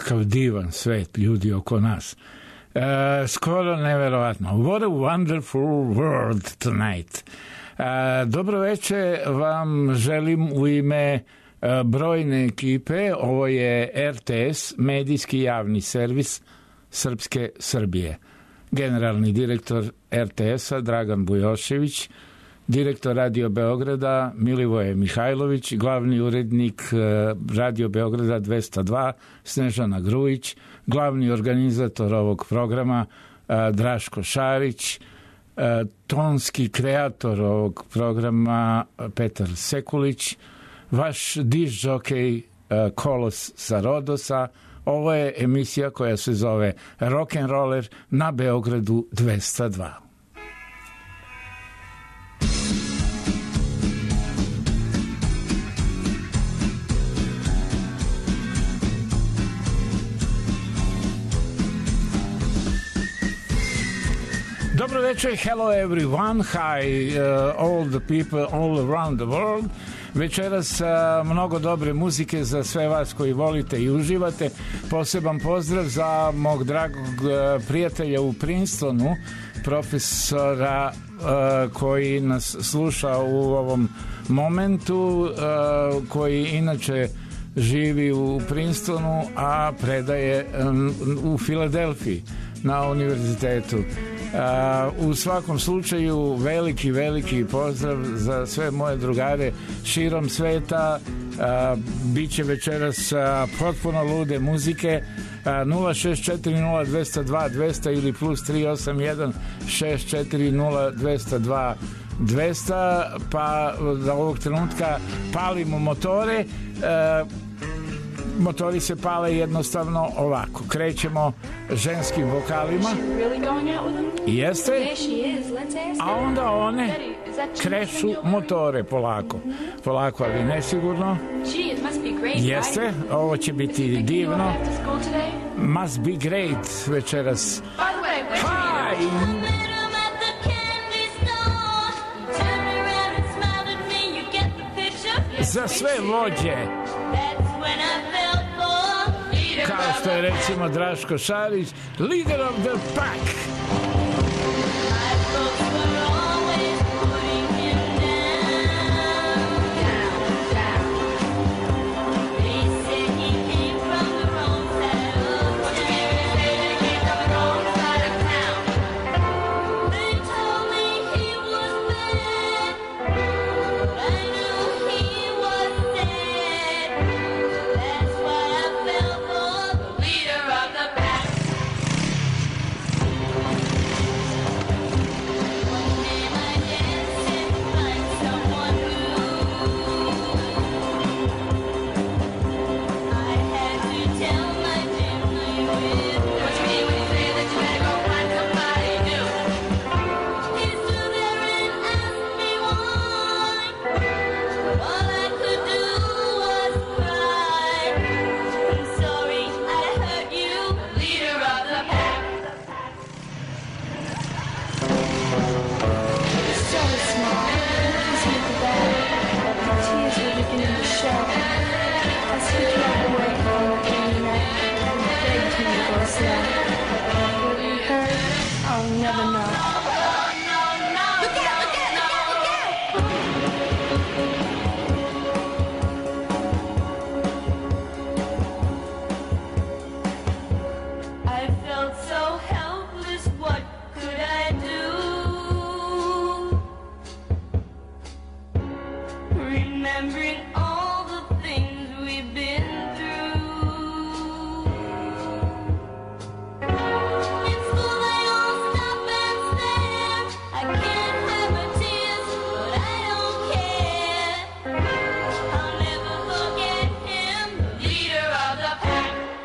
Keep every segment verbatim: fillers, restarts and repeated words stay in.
kakav divan svet ljudi oko nas. Uh, skoro neverovatno. What a wonderful world tonight. Uh, dobro večer vam želim u ime uh, brojne ekipe. Ovo je R T S, medijski javni servis Srpske Srbije. Generalni direktor R T S-a Dragan Bujošević, direktor Radio Beograda Milivoje Mihajlović, glavni urednik Radio Beograda dvesta dva Snežana Grujić, glavni organizator ovog programa Draško Šarić, tonski kreator ovog programa Petar Sekulić, vaš diš džokej Kolos sa Rodosa. Ovo je emisija koja se zove Rock'n'Roller na Beogradu dvesta dva. Dobro večer, hello everyone, hi uh, all the people all around the world. Večeras uh, mnogo dobre muzike za sve vas koji volite i uživate. Poseban pozdrav za mog dragog uh, prijatelja u Princetonu, profesora uh, koji nas sluša u ovom momentu, uh, koji inače živi u Princetonu, a predaje um, u Filadelfiji na univerzitetu. Uh, u svakom slučaju veliki, veliki pozdrav za sve moje drugare širom sveta. Uh, Biće večeras uh, potpuno lude muzike. uh, nula šest četiri nula dvesta dva dvesta ili plus tri osam jedan šest četiri nula dvesta dva dvesta, pa za ovog trenutka palimo motore. uh, Motori se pale jednostavno ovako. Krećemo ženskim vokalima. Jeste? A onda one krešu motore polako. Polako, ali nesigurno. Jeste? Ovo će biti divno. Must be great večeras. Hi! Za sve vođe, kao što je recimo Draško Šarić, leader of the pack.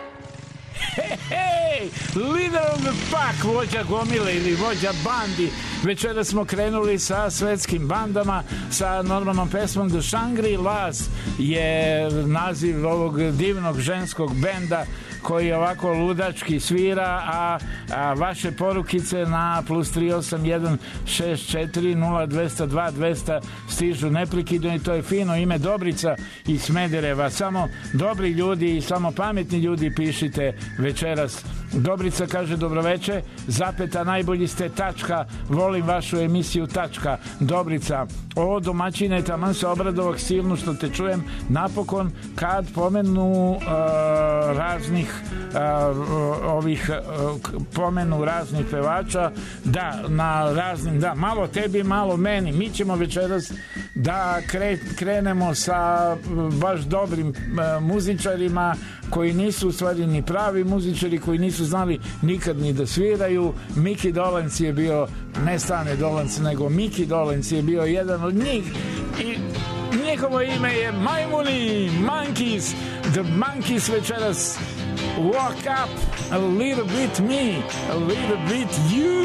Vođa gomile ili vođa bandi Večera smo krenuli sa svetskim bandama, sa normalnom pesmom The Shangri-Las je naziv ovog divnog ženskog benda koji ovako ludački svira, a, a vaše porukice na plus tri osam jedan šest četiri nula dva zero dva dva zero zero stižu neprekidno i to je fino ime Dobrica iz Smedereva. Samo dobri ljudi i samo pametni ljudi pišite večeras. Dobrica kaže dobroveče, zapeta najbolji ste, tačka, volim vašu emisiju, tačka. Dobrica, o domaćine, taman se obradovak silno što te čujem napokon kad pomenu uh, raznih uh, ovih uh, pomenu raznih pevača, da, na raznim, da, malo tebi, malo meni. Mi ćemo večeras da kre, krenemo sa baš dobrim uh, muzičarima koji nisu u stvari ni pravi muzičari, koji nisu znali nikad ni da sviraju. Miki Dolenc je bio, ne Stane Dolenc, nego Miki Dolenc je bio jedan od njih i njihovo ime je Majmuni, Monkeys. The Monkeys večeras Walk Up, a little bit me, a little bit you.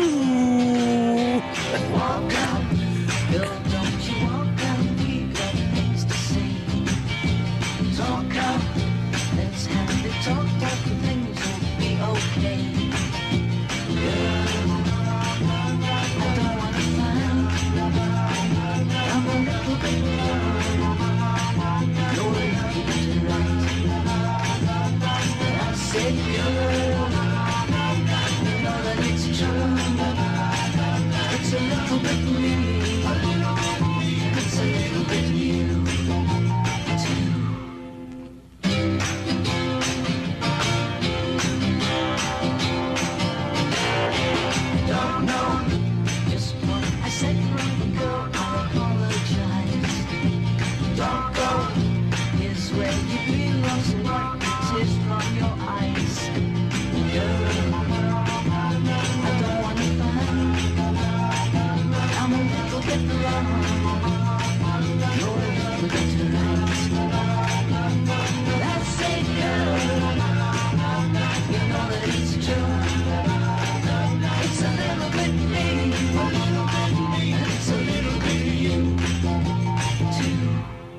Walk up, girl, don't you walk up, we got things to say. Talk up, let's have the talk, talk, things will be okay. Girl, I don't wanna find, I'm a little bit wrong. You're a little bit right. I said, girl, you know that it's true. It's a little bit me, it's a little bit you, too. Don't know just what I said wrong, girl, I apologize. Don't go, here's where you belong, so wipe the tears from your eyes. Girl, I don't wanna find, I'm a little bit wrong, you're a little bit right. That's it, girl, you know that it's true. It's a little bit me, and it's a little bit you, too.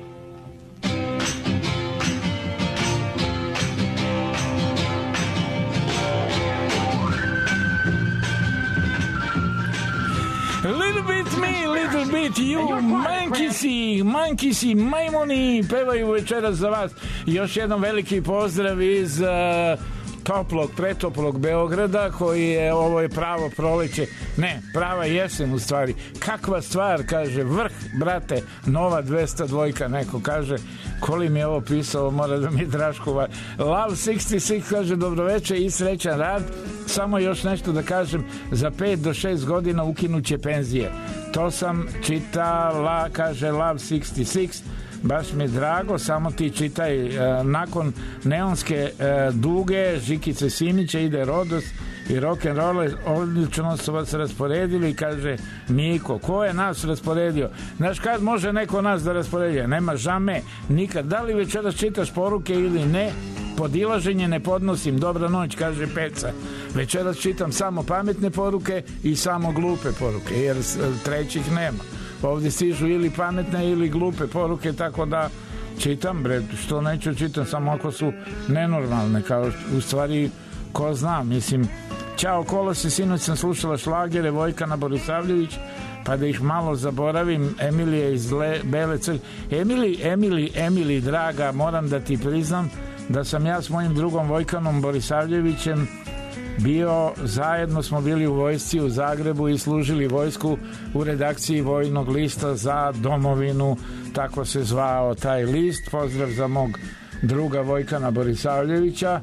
A little bit me, little bit you, Monkeysy, Monkeysy, Majmuni pevaju večeras za vas. Još jedan veliki pozdrav iz uh, toplog, pretoplog Beograda, koji je, ovo je pravo proleće, ne, prava jesen u stvari. Kakva stvar, kaže, vrh, brate, nova dvesta dva, neko kaže, koli mi je ovo pisao, mora da mi Draškova. Love šezdeset šest kaže, dobroveče i srećan rad, samo još nešto da kažem, za pet do šest godina ukinuće penzije. To sam čitala, kaže Love šezdeset šest, baš mi je drago, samo ti čitaj. E, nakon neonske e, duge Žikice Simića ide Rodos i rock'n'roll, odlično su vas rasporedili, kaže Miko. Ko je nas rasporedio? Znaš kad može neko nas da rasporedio? Nema žame, nikad. Da li večeras čitaš poruke ili ne? Podilaženje ne podnosim. Dobra noć, kaže Peca. Večeras čitam samo pametne poruke i samo glupe poruke, jer trećih nema. Ovdje stižu ili pametne ili glupe poruke, tako da čitam, bre, što neću čitam, samo ako su nenormalne, kao u stvari, ko zna, mislim. Ćao Kolose, sinoć sam slušala šlagere Vojkana Borisavljević, pa da ih malo zaboravim. Emilija iz Le, Bele Crkve. Emili, Emili, Emili, draga, moram da ti priznam da sam ja s mojim drugom Vojkanom Borisavljevićem bio, zajedno smo bili u vojsci u Zagrebu i služili vojsku u redakciji Vojnog lista za domovinu, tako se zvao taj list. Pozdrav za mog druga Vojkana Borisavljevića.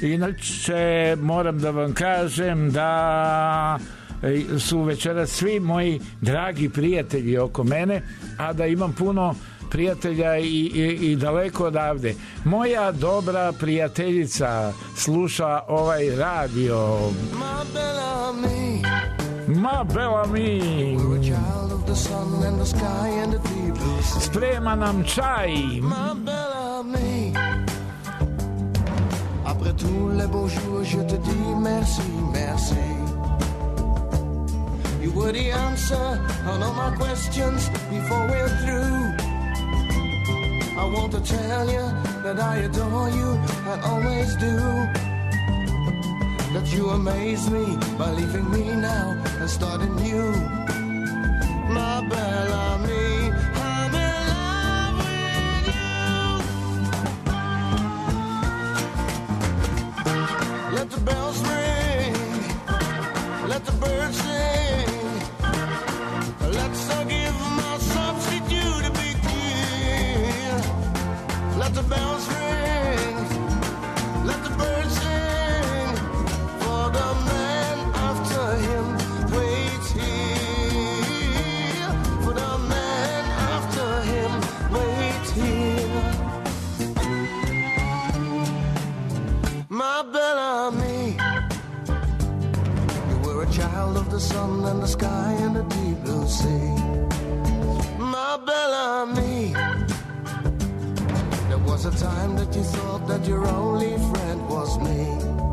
Inače, moram da vam kažem da su večeras svi moji dragi prijatelji oko mene, a da imam puno prijatelja i, i, i daleko odavde. Moja dobra prijateljica sluša ovaj radio. Ma Bellamy, Ma Bellamy, sprema nam čaj. Ma Bellamy, après tous les beaux jours je te dis merci, merci. You were the answer on all my questions before we're through. I want to tell you that I adore you and always do. That you amaze me by leaving me now and starting new. My Bellamy, I'm in love with you. Let the bells ring, let the birds sing. Let's uh, give my substitute a big deal. Let the bells ring, let the birds sing. For the man after him waits here. For the man after him waits here. My Bellamy, you were a child of the sun and the sky and the deep blue sea. My Bellamy, there was a time that you thought that your only friend was me.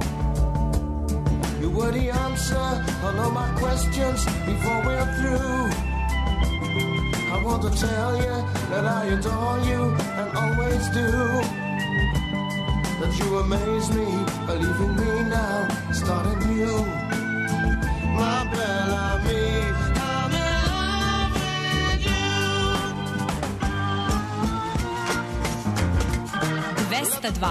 You were the answer on all my questions before we're through. I want to tell you that I adore you and always do. That you amaze me by leaving me now, starting new. My Bellamy, I'm in love with you. dvesta dva.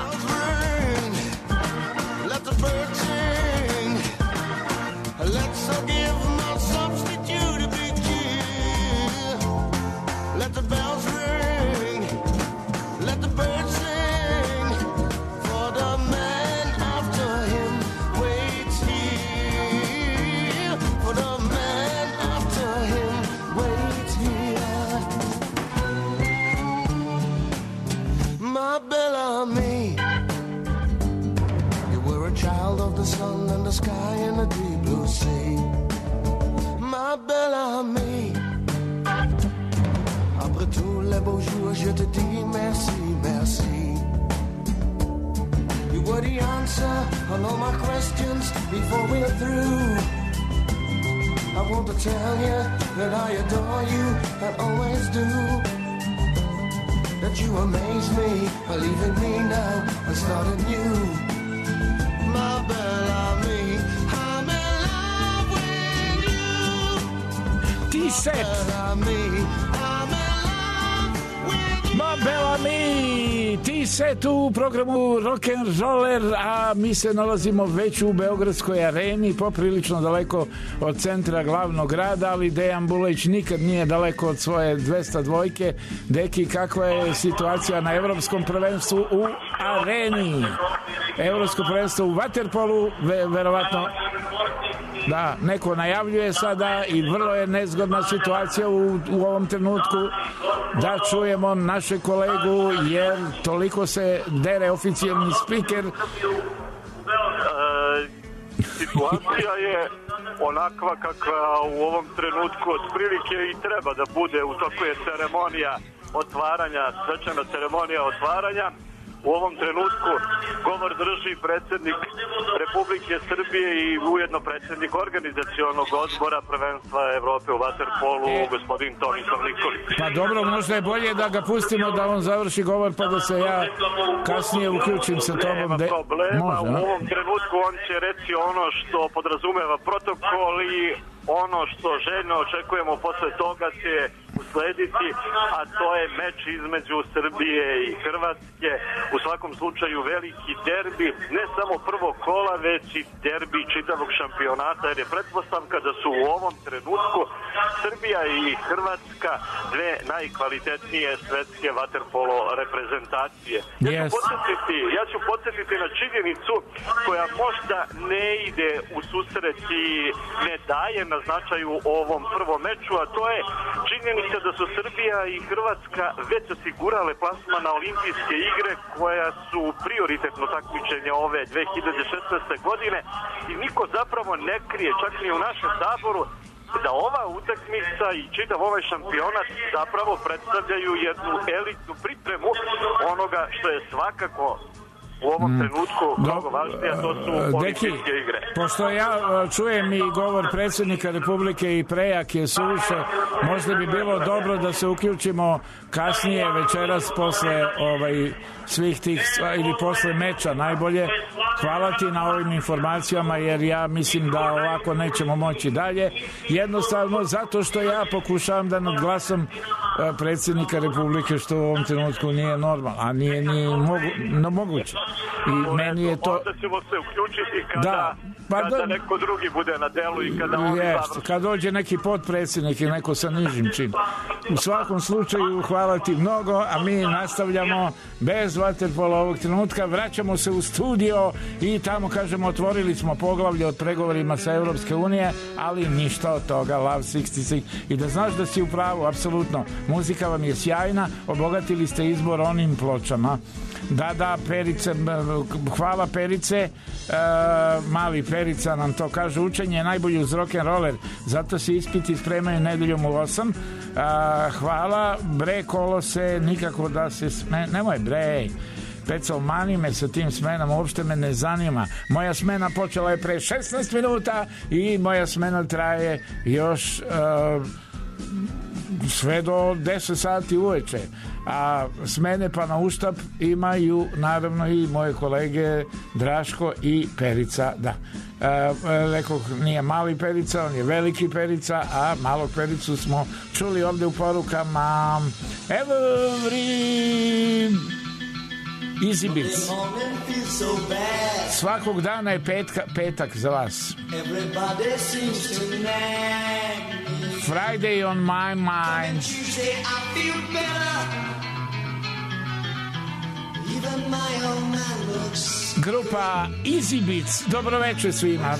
Let the birds sing. Let's give my substitute a big cheer. Let the bells ring. Let the birds sing. For the man after him waits here. For the man after him waits here. My Bellamy, you were a child of the sun and the sky and the deep blue sea. Ma Bellamy, après tous les beaux jours, je te dis merci, merci. You were the answer on all my questions before we're through. I want to tell you that I adore you and always do. That you amaze me by leaving me now and starting new. My Bellamy, I'm in love with you. T-set. Bellamy, I'm in love with you. Ma Bellamy, T-set u programu Rock'n'Roller, a mi se nalazimo već u Beogradskoj areni, poprilično daleko od centra glavnog grada, ali Dejan Bulejć nikad nije daleko od svoje dvesta dvojke. Deki, kakva je situacija na evropskom prvenstvu u areni? Evropsko prvenstvo u vaterpolu, ve, verovatno da, neko najavljuje sada i vrlo je nezgodna situacija u, u ovom trenutku da čujemo naše kolegu, jer toliko se dere oficijalni spiker. E, situacija je onakva kakva u ovom trenutku otprilike i treba da bude. U toku je ceremonija otvaranja, svečana ceremonija otvaranja. U ovom trenutku govor drži predsjednik Republike Srbije i ujedno predsjednik organizacionog odbora prvenstva Evrope u vaterpolu, e, gospodin Tomislav Nikolić. Pa dobro, možda je bolje da ga pustimo da on završi govor pa da se ja kasnije uključim sa tobom. Nema de... problema, Može, u ovom trenutku on će reći ono što podrazumeva protokol i ono što željno očekujemo posle toga će uslediti, a to je meč između Srbije i Hrvatske. U svakom slučaju veliki derbi, ne samo prvog kola, već i derbi čitavog šampionata, jer je pretpostavka da su u ovom trenutku Srbija i Hrvatska dve najkvalitetnije svetske vaterpolo reprezentacije. Ja ću, podsjetiti, ja ću podsjetiti na činjenicu koja možda ne ide u susret i ne daje na značaju ovom prvom meču, a to je činjenica da su Srbija i Hrvatska već osigurale plasman na olimpijske igre koja su prioritetno takmičenje ove dve hiljade šesnaeste. godine i niko zapravo ne krije, čak ni u našem saboru, da ova utakmica i čitav ovaj šampionat zapravo predstavljaju jednu elitnu pripremu onoga što je svakako u ovom trenutku mnogo važnije, a to su olimpijske igre. Pošto ja čujem i govor predsjednika Republike i prejak je suviše, možda bi bilo dobro da se uključimo kasnije večeras posle ovaj, svih tih, ili posle meča najbolje. Hvala ti na ovim informacijama, jer ja mislim da ovako nećemo moći dalje. Jednostavno zato što ja pokušavam da nadglasam predsjednika Republike, što u ovom trenutku nije normalno, a nije ni mogu, no, moguće. I meni je to... Onda ćemo se uključiti kada, da, pa kada da, neko drugi bude na delu i kada on jest, kad dođe neki potpredsjednik i neko sa nižim činom. U svakom slučaju hvala ti mnogo, a mi nastavljamo bez vaterpola ovog trenutka. Vraćamo se u studio i tamo kažemo otvorili smo poglavlje od pregovorima sa Europske unije, ali ništa od toga. Love šezdeset šest. I da znaš da si u pravu, apsolutno. Muzika vam je sjajna, obogatili ste izbor onim pločama. Da, da, Perice, hvala Perice, e, mali Perica nam to kaže, učenje je najbolji uz rock'n'roller, zato se ispiti spremaju nedeljom u osam. E, hvala, bre Kolose, nikako da se sme... nemoj bre, Pecov, mani me sa tim smenama, uopšte me ne zanima. Moja smena počela je pre šesnaest minuta i moja smena traje još... E, sve do deset sati uveče, a smene pa na uštap imaju naravno i moje kolege Draško i Perica. Da, e, rekao, nije mali Perica, on je veliki Perica, a malog Pericu smo čuli ovde u porukama. Every Easy Beats. Svakog dana je petka, petak za vas. Friday on my mind. Grupa Easy Beats. Dobro večer svima.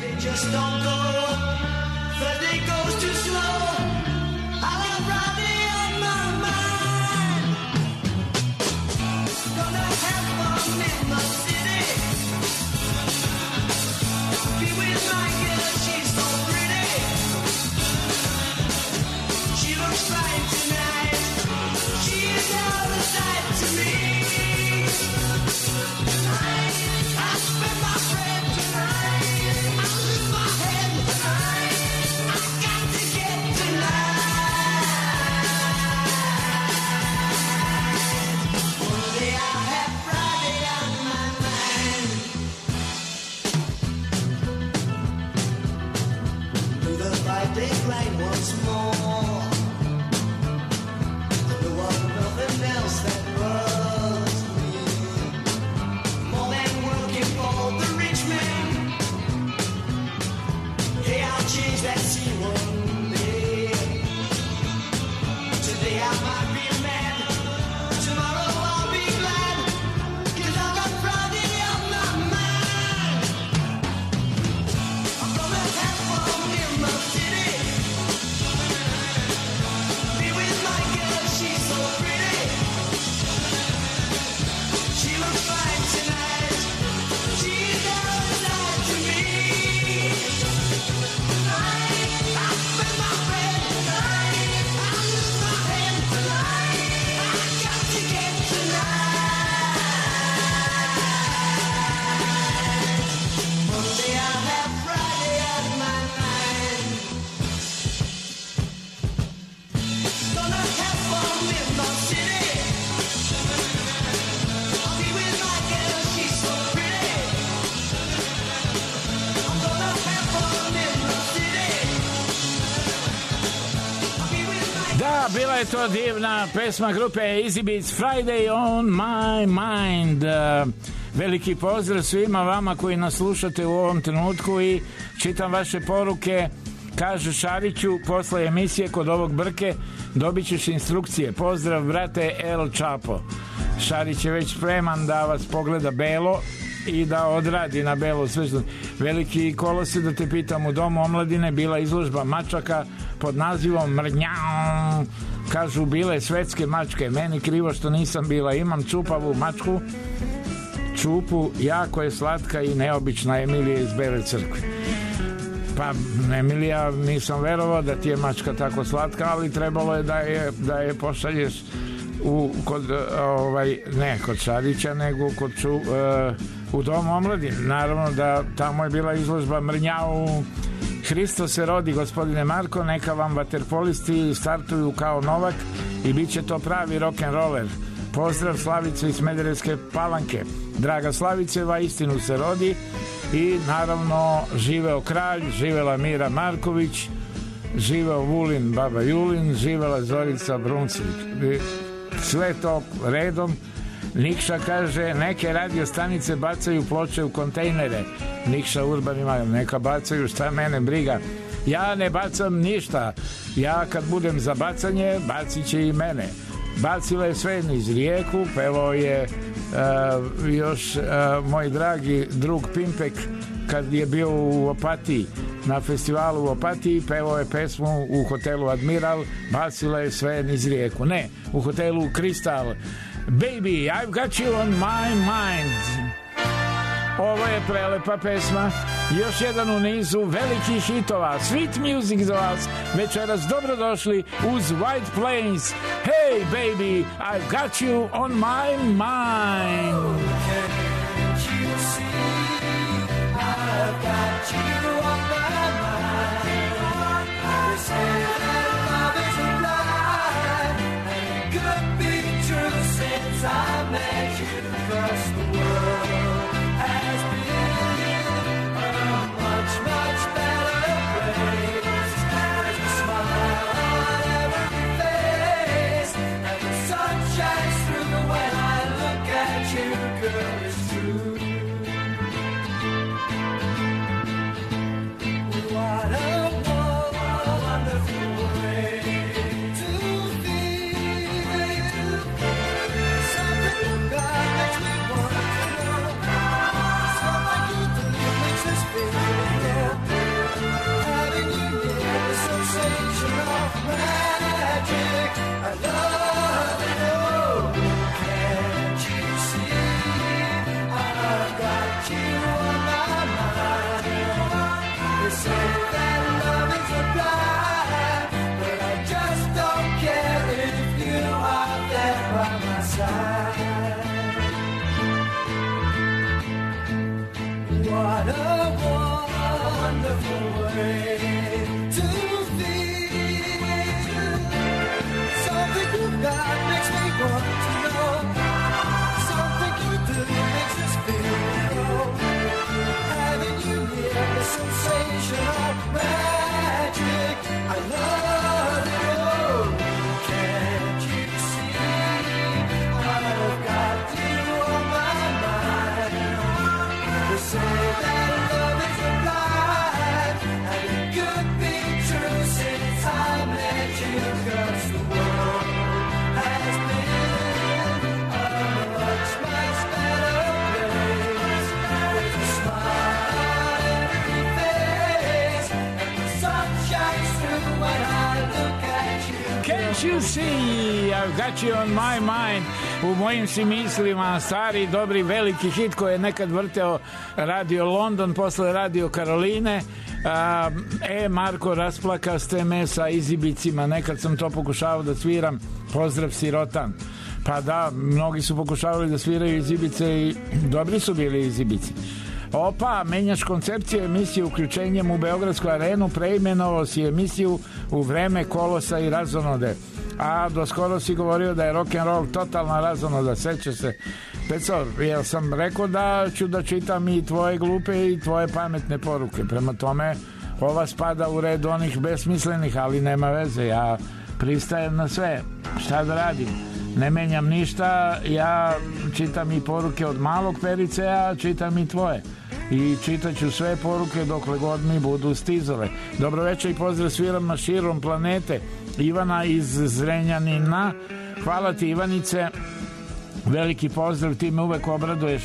Bila je to divna pesma grupe Easy Beats, Friday on my mind. Veliki pozdrav svima vama koji nas slušate u ovom trenutku i čitam vaše poruke. Kaže Šariću, posle emisije kod ovog Brke dobit ćeš instrukcije. Pozdrav brate El Chapo. Šarić je već spreman da vas pogleda belo i da odradi na belo sve. Veliki Kolose, da te pitam, u Domu omladine bila izložba mačaka pod nazivom Mrnjam. Kažu bile svetske mačke, meni krivo što nisam bila. Imam čupavu mačku, Čupu, jako je slatka i neobična, Emilija iz Bele Crkve. Pa Emilija, nisam verovao da ti je mačka tako slatka, ali trebalo je da je, da je pošalješ u, kod, ovaj, ne kod Šarića, nego kod ču, uh, u Domu omladine. Naravno da tamo je bila izložba Mrnjau. Hristo se rodi, gospodine Marko, neka vam vaterpolisti startuju kao Novak i bit će to pravi rock'n'roller. Pozdrav Slavice iz Smederevske Palanke. Draga Slaviceva, istinu se rodi. I naravno živeo kralj, živela Mira Marković, živeo Vulin, baba Julin, živela Zorica Brunclik. Sve to redom. Nikša kaže, neke radio stanice bacaju ploče u kontejnere. Nikša Urban ima, neka bacaju, šta mene briga. Ja ne bacam ništa. Ja kad budem za bacanje, bacit će i mene. Bacila je sve iz Rijeku, pevao je uh, još uh, moj dragi drug Pimpek kad je bio u Opatiji, na festivalu u Opatiji, pevao je pesmu u hotelu Admiral, bacila je sve iz Rijeku. Ne, u hotelu Kristal. Baby, I've got you on my mind. Ovo je prelepa pesma. Još jedan u nizu velikih hitova. Sweet music za vas. Večeras dobrodošli uz White Plains. Hey baby, I've got you on my mind. Can't you see I've got you on my mind? They say that love is a lie, and it could be true since I met you. 'Cause the world has been a much, much better place. There's a smile on every face, and the sun shines through when I look at you, girl, it's true. What a wonderful way to feel. Something God makes me want to know. Something you do makes us feel. Having you near is sensational magic. I love it. Oh, can't you see? I've got you on my mind. They say that love is a blind, but I just don't care if you are there by my side. What a wonderful way to feel. Something you got makes me want to know. Something you do makes us feel. Having you near is sensational magic. I love it. Oh, can't you see? I've got you on my mind. They say that love is a blind, and it could be true since I met you. 'Cause the world has been a much, much better place. With a smile on every face, and the sun shines through when I look at you. Can't you see, I've got you on my mind. U mojim si mislima stari, dobri, veliki hit koji je nekad vrteo Radio London, posle Radio Karoline. A, e, Marko, rasplaka ste me sa izibicima. Nekad sam to pokušavao da sviram. Pozdrav sirotan. Pa da, mnogi su pokušavali da sviraju izibice i dobri su bili izibici. Opa, menjaš koncepciju emisije uključenjem u Beogradsku arenu, preimenovao si emisiju u vreme kolosa i razonode. A do skoro si govorio da je rock'n'roll totalna razonoda, seća se. Pecor, jel sam rekao da ću da čitam i tvoje glupe i tvoje pametne poruke. Prema tome, ova spada u red onih besmislenih, ali nema veze, ja pristajem na sve. Šta da radim? Ne menjam ništa, ja čitam i poruke od malog Perice, a čitam i tvoje. I čitat ću sve poruke dokle god mi budu stizale. Dobro večer i pozdrav svirama širom planete. Ivana iz Zrenjanina. Hvala ti, Ivanice. Veliki pozdrav, ti me uvek obraduješ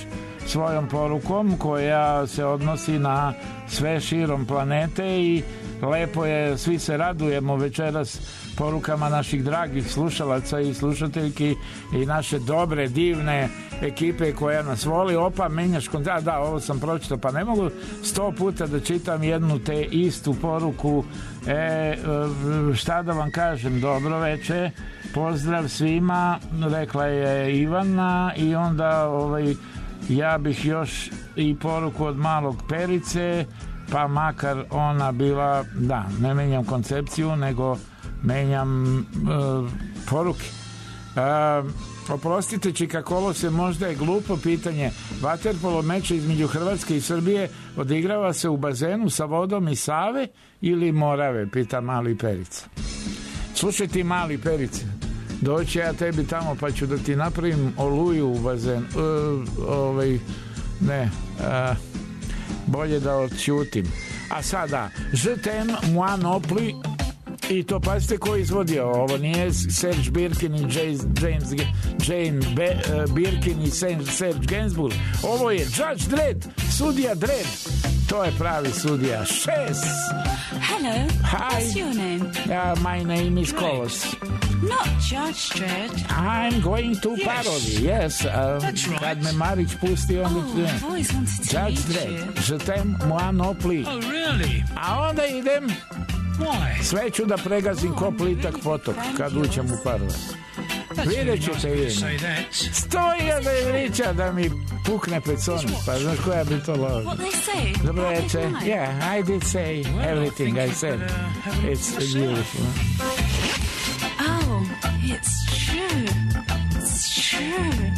svojom porukom koja se odnosi na sve širom planete i lepo je, svi se radujemo večeras porukama naših dragih slušalaca i slušateljki i naše dobre, divne ekipe koja nas voli. Opa, menjaš kontakt, da, ovo sam pročitao, pa ne mogu sto puta da čitam jednu te istu poruku. E, šta da vam kažem, dobro veče, pozdrav svima, rekla je Ivana, i onda ovaj, ja bih još i poruku od malog Perice, pa makar ona bila, da, ne menjam koncepciju, nego menjam uh, poruke. Uh, oprostite, Čika Kolose, možda je glupo pitanje. Vaterpolo meč između Hrvatske i Srbije odigrava se u bazenu sa vodom iz Save ili Morave, pita mali Perica. Slušaj ti, mali Perica, doći ja tebi tamo pa ću da ti napravim oluju u bazenu. Uh, ovaj, ne, uh, bolje da odćutim. A sada, Je t'aime moi non plus. I to pazite ko je izvodio. Ovo nije Serge Birkin i James, James Jane Be, uh, Birkin i Serge Gainsbourg. Ovo je Judge Dredd, sudija Dredd. To je pravi sudija. Šest. Hello. Hi. What's your name? Uh, my name is Kolos. Not Judge Dredd. I'm going to Yes. parody. Yes. Um, That's right. Kad me Marić pusti, onda Oh, I've always wanted to Judge meet Dredd. you. Je t'aime moi non plus. Oh, really? A onda idem, Why? sve ću da pregazim ko plitak potok kad uđem u parlament. That's Vidjet really ćete nice of you to vi. say that. Stoji ga da je vrića da mi pukne peconi. Pa znaš koja bi to lovi? What they say? Dobro What they večer. like? Yeah, I did say everything I said. It's beautiful. Oh, it's true. It's true.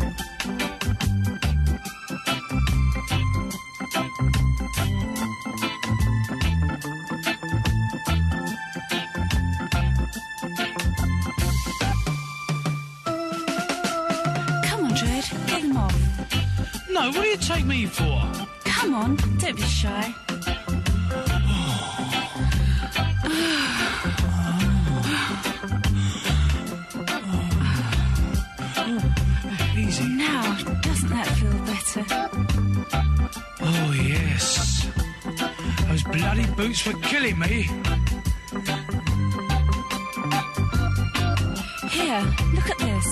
Come on, Dredd, get them off. No, what do you take me for? Come on, don't be shy. Easy. Now, doesn't that feel better? Oh, yes. Those bloody boots were killing me. Here, look at this.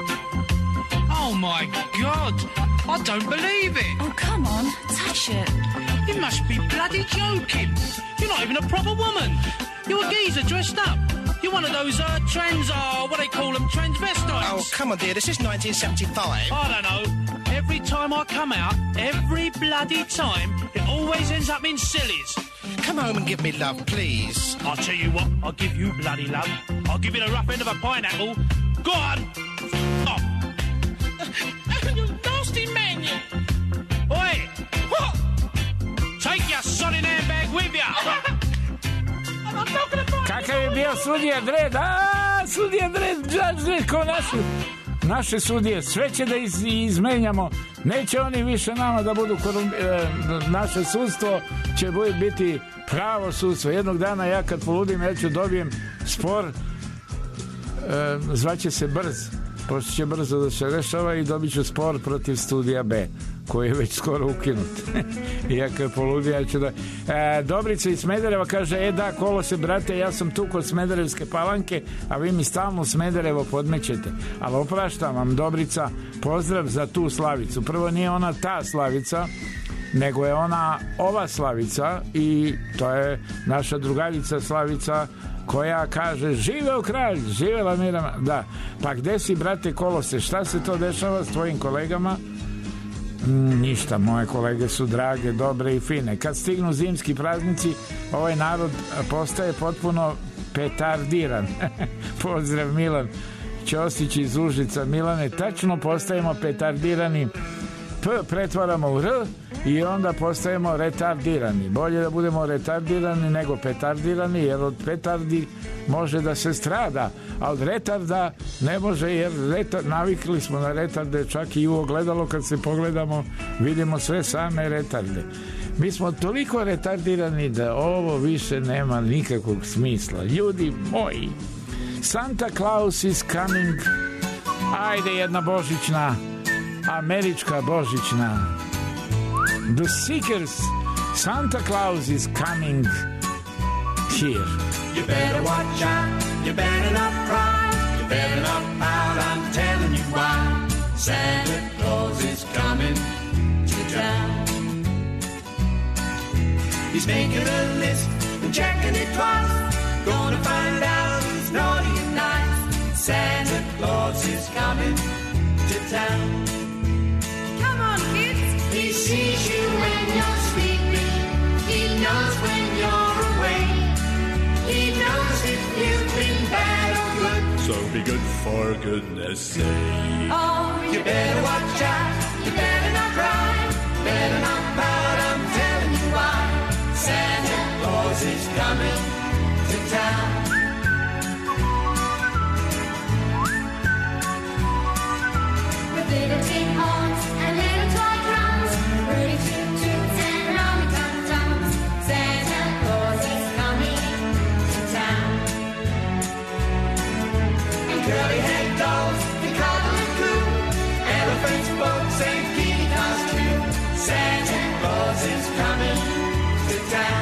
Oh, my God. I don't believe it. Oh, come on, touch it. You must be bloody joking. You're not even a proper woman. You're a geezer dressed up. You're one of those uh, trans, uh, what they call them, transvestites. Oh, come on, dear. This is nineteen seventy-five. I don't know. Every time I come out, every bloody time, it always ends up in sillies. Come home and give me love, please. I'll tell you what, I'll give you bloody love. I'll give you the rough end of a pineapple. Go on. Oh. You nasty man, you. Oi. What? Take your sodding handbag with you. I'm not gonna find Kakav je bio sudija Dredd? A, sudija Dredd, Judge Dredd, ko naši, naše sudije. Sve će da iz, izmenjamo. Neće oni više nama da budu korump... E, naše sudstvo će biti pravo sudstvo. Jednog dana ja kad poludim, ja ću dobijem spor, e, zvaće se Brz, pošto će brzo da se rešava, i dobit ću spor protiv studija B, koji je već skoro ukinut. Iako je poludio, ja ću da... E, Dobrica iz Smedereva kaže, e da, Kolose, brate, ja sam tu kod Smederevske Palanke, a vi mi stalno Smederevo podmećete. Ali opraštam vam, Dobrica, pozdrav za tu Slavicu. Prvo, nije ona ta Slavica, nego je ona ova Slavica, i to je naša drugarica Slavica, koja kaže, živeo kralj, živela Mirama. Da, pa gde si, brate Kolose, šta se to dešava s tvojim kolegama? Mm, ništa, moje kolege su drage, dobre i fine. Kad stignu zimski praznici, ovaj narod postaje potpuno petardiran. Pozdrav Milan Ćosić iz Užica. Milane, tačno postajemo petardirani. P pretvaramo u R i onda postajemo retardirani. Bolje da budemo retardirani nego petardirani, jer od petardi može da se strada, a od retarda ne može, jer retard, navikli smo na retarde, čak i u ogledalo kad se pogledamo vidimo sve same retarde. Mi smo toliko retardirani da ovo više nema nikakvog smisla. Ljudi moji, Santa Claus is coming. Ajde jedna božićna. američka božićna. The Seekers, Santa Claus is coming here. You better watch out, you better not cry, you better not pout, I'm telling you why. Santa Claus is coming to town. He's making a list and checking it twice, gonna find out who's naughty and nice. Santa Claus is coming to town. Come on, kids. He sees you when you're sleeping, he knows when you're awake, he knows if you've been bad or good, so be good for goodness sake. Oh, You better watch out, you better not cry, better not pout, I'm telling you why. Santa Claus is coming to town. with little tin horns and little toy drums, Rudy toot toots and rummy tum tums. Santa Claus is coming to town. And curly head dolls, they cuddle and coo, elephants, boats, and kitty cars too. Santa Claus is coming to town.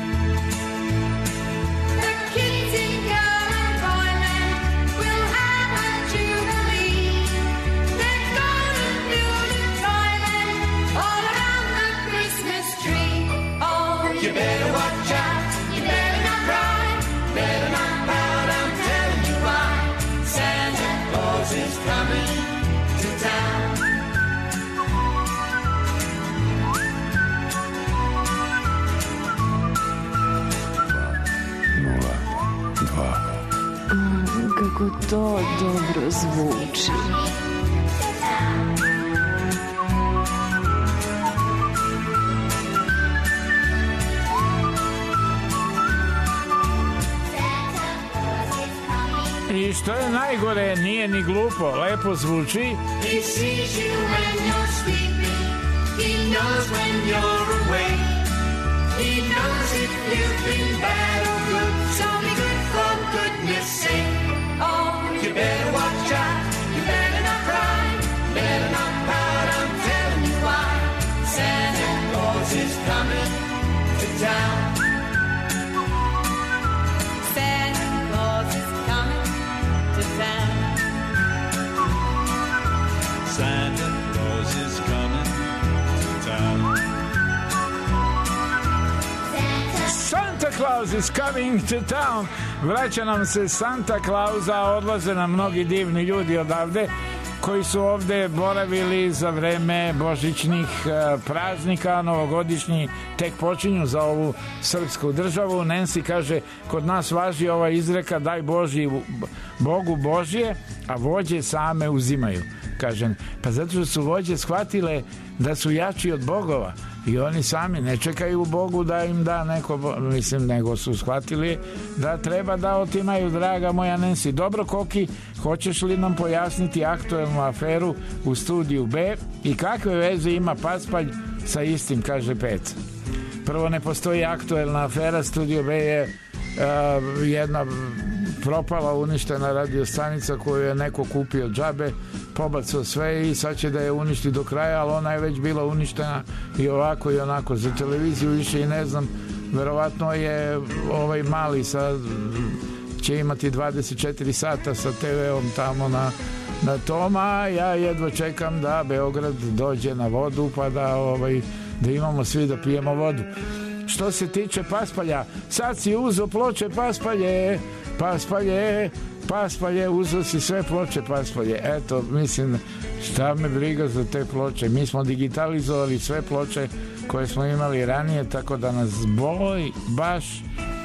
The kids in girl and boyland will have a jubilee. They're gonna build a toyland all around the Christmas tree. Oh, You better watch out, you better not cry, better not pout, I'm telling you why. Santa Claus is coming to town. Nula, dva. Kako to dobro zvuči. I što je najgore, nije ni glupo, lepo zvuči. He sees you when you're sleeping, he knows when you're awake, he knows if you've been bad or good, so be good for goodness sake. oh, You better watch out, you better not cry, better not pout, I'm telling you why. Santa Claus is coming to town. Santa Claus is coming to town. Santa Claus is coming to town. Santa Claus is coming to town. Vraća nam se Santa Clausa, odlaze nam mnogi divni ljudi odavde koji su ovde boravili za vreme božićnih e, praznika, novogodišnji tek počinju za ovu srpsku državu. Nancy kaže, kod nas važi ova izreka, daj Boži Bogu Božje, a vođe same uzimaju. Kažem, pa zato što su vođe shvatile da su jači od bogova i oni sami ne čekaju Bogu da im da neko, mislim, nego su shvatili da treba da otimaju, draga moja Nancy. Dobro, Koki, hoćeš li nam pojasniti aktuelnu aferu u studiju B i kakve veze ima Paspalj sa istim, kaže Pec. Prvo, ne postoji aktuelna afera, studio B je uh, jedna propala, uništena radiostanica koju je neko kupio džabe, pobacao sve i sad će da je uništi do kraja, ali ona je već bila uništena i ovako i onako. Za televiziju više i ne znam, verovatno je ovaj mali sad će imati dvadeset četiri sata sa te veom tamo na, na tom, a ja jedva čekam da Beograd dođe na vodu pa da, ovaj, da imamo svi da pijemo vodu. Što se tiče Paspalja, sad si uzo ploče Paspalje, Paspalje, Paspalje, uzo si sve ploče Paspalje. Eto, mislim, šta me briga za te ploče. Mi smo digitalizovali sve ploče koje smo imali ranije, tako da nas boli baš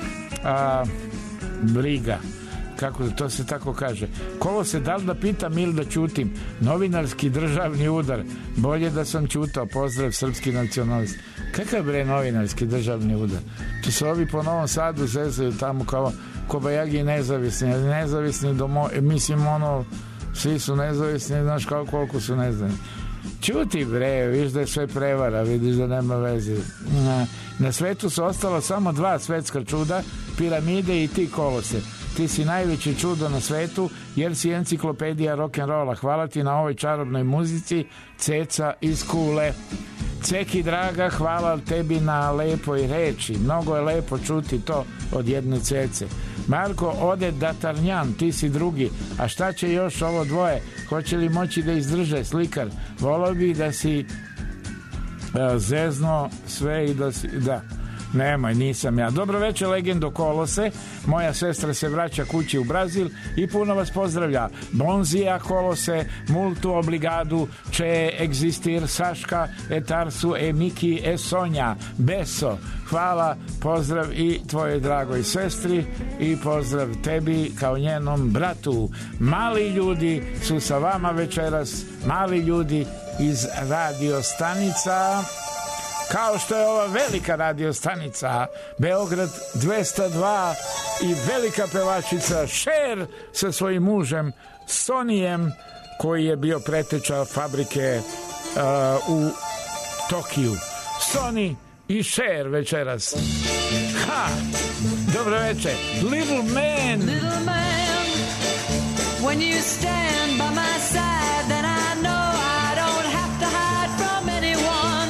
a, briga. Kako to se tako kaže. Kolo se, da li da pitam ili da ćutim? Novinarski državni udar. Bolje da sam ćutao. Pozdrav, srpski nacionalist. Kakav bre novinarski državni udar? To se ovi po Novom Sadu zezaju tamo kao kobajagi nezavisni. Nezavisni do mo... Mislim, ono, svi su nezavisni, znaš kao koliko su nezavisni. Ćuti bre, vidiš da je sve prevara, vidiš da nema veze. Na, na svetu su ostalo samo dva svetska čuda, piramide i ti kolose. ti si najveće čudo na svetu, jer si enciklopedija rock'n'rolla. Hvala ti na ovoj čarobnoj muzici, Ceca iz Kule. Ceki draga, hvala tebi na lepoj reči. Mnogo je lepo čuti to od jedne Cece. Marko, ode Datarnjan, ti si drugi. A šta će još ovo dvoje? Hoće li moći da izdrže? Slikar, volao bih da si uh, zezno sve i da si... Da. Nemoj, nisam ja. Dobro večer, legendo Kolose. Moja sestra se vraća kući u Brazil i puno vas pozdravlja. Bonzija Kolose, multu obligadu, če egzistir Saška, etarsu, e Miki, e Sonja, Beso. Hvala, pozdrav i tvojoj dragoj sestri i pozdrav tebi kao njenom bratu. Mali ljudi su sa vama večeras, mali ljudi iz radio stanica, kao što je ova velika radiostanica Beograd dvesta dva i velika pevačica Cher sa svojim mužem Sonijem, koji je bio preteča fabrike uh, u Tokiju. Sony i Cher večeras. Ha! Dobro večer. Little man. Little man, when you stand by my side, then I know I don't have to hide from anyone.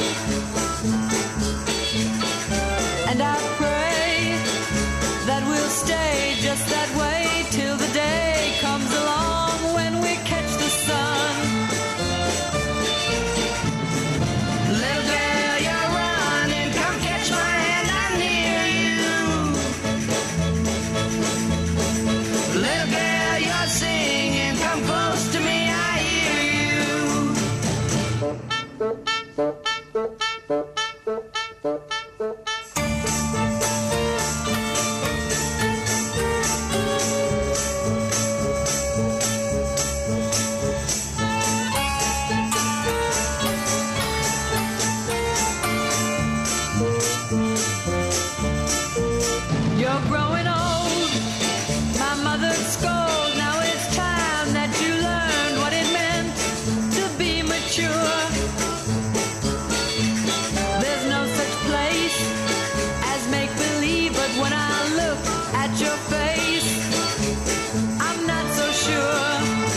And I pray that we'll stay just that way till the day comes along when we catch the sun. Little girl, you're running, come catch my hand, I'm near you. Little girl, you're singing, come close to me, I hear you. You're growing old, my mother scolds. Now it's time that you learned what it meant to be mature. There's no such place as make-believe, but when I look at your face, I'm not so sure.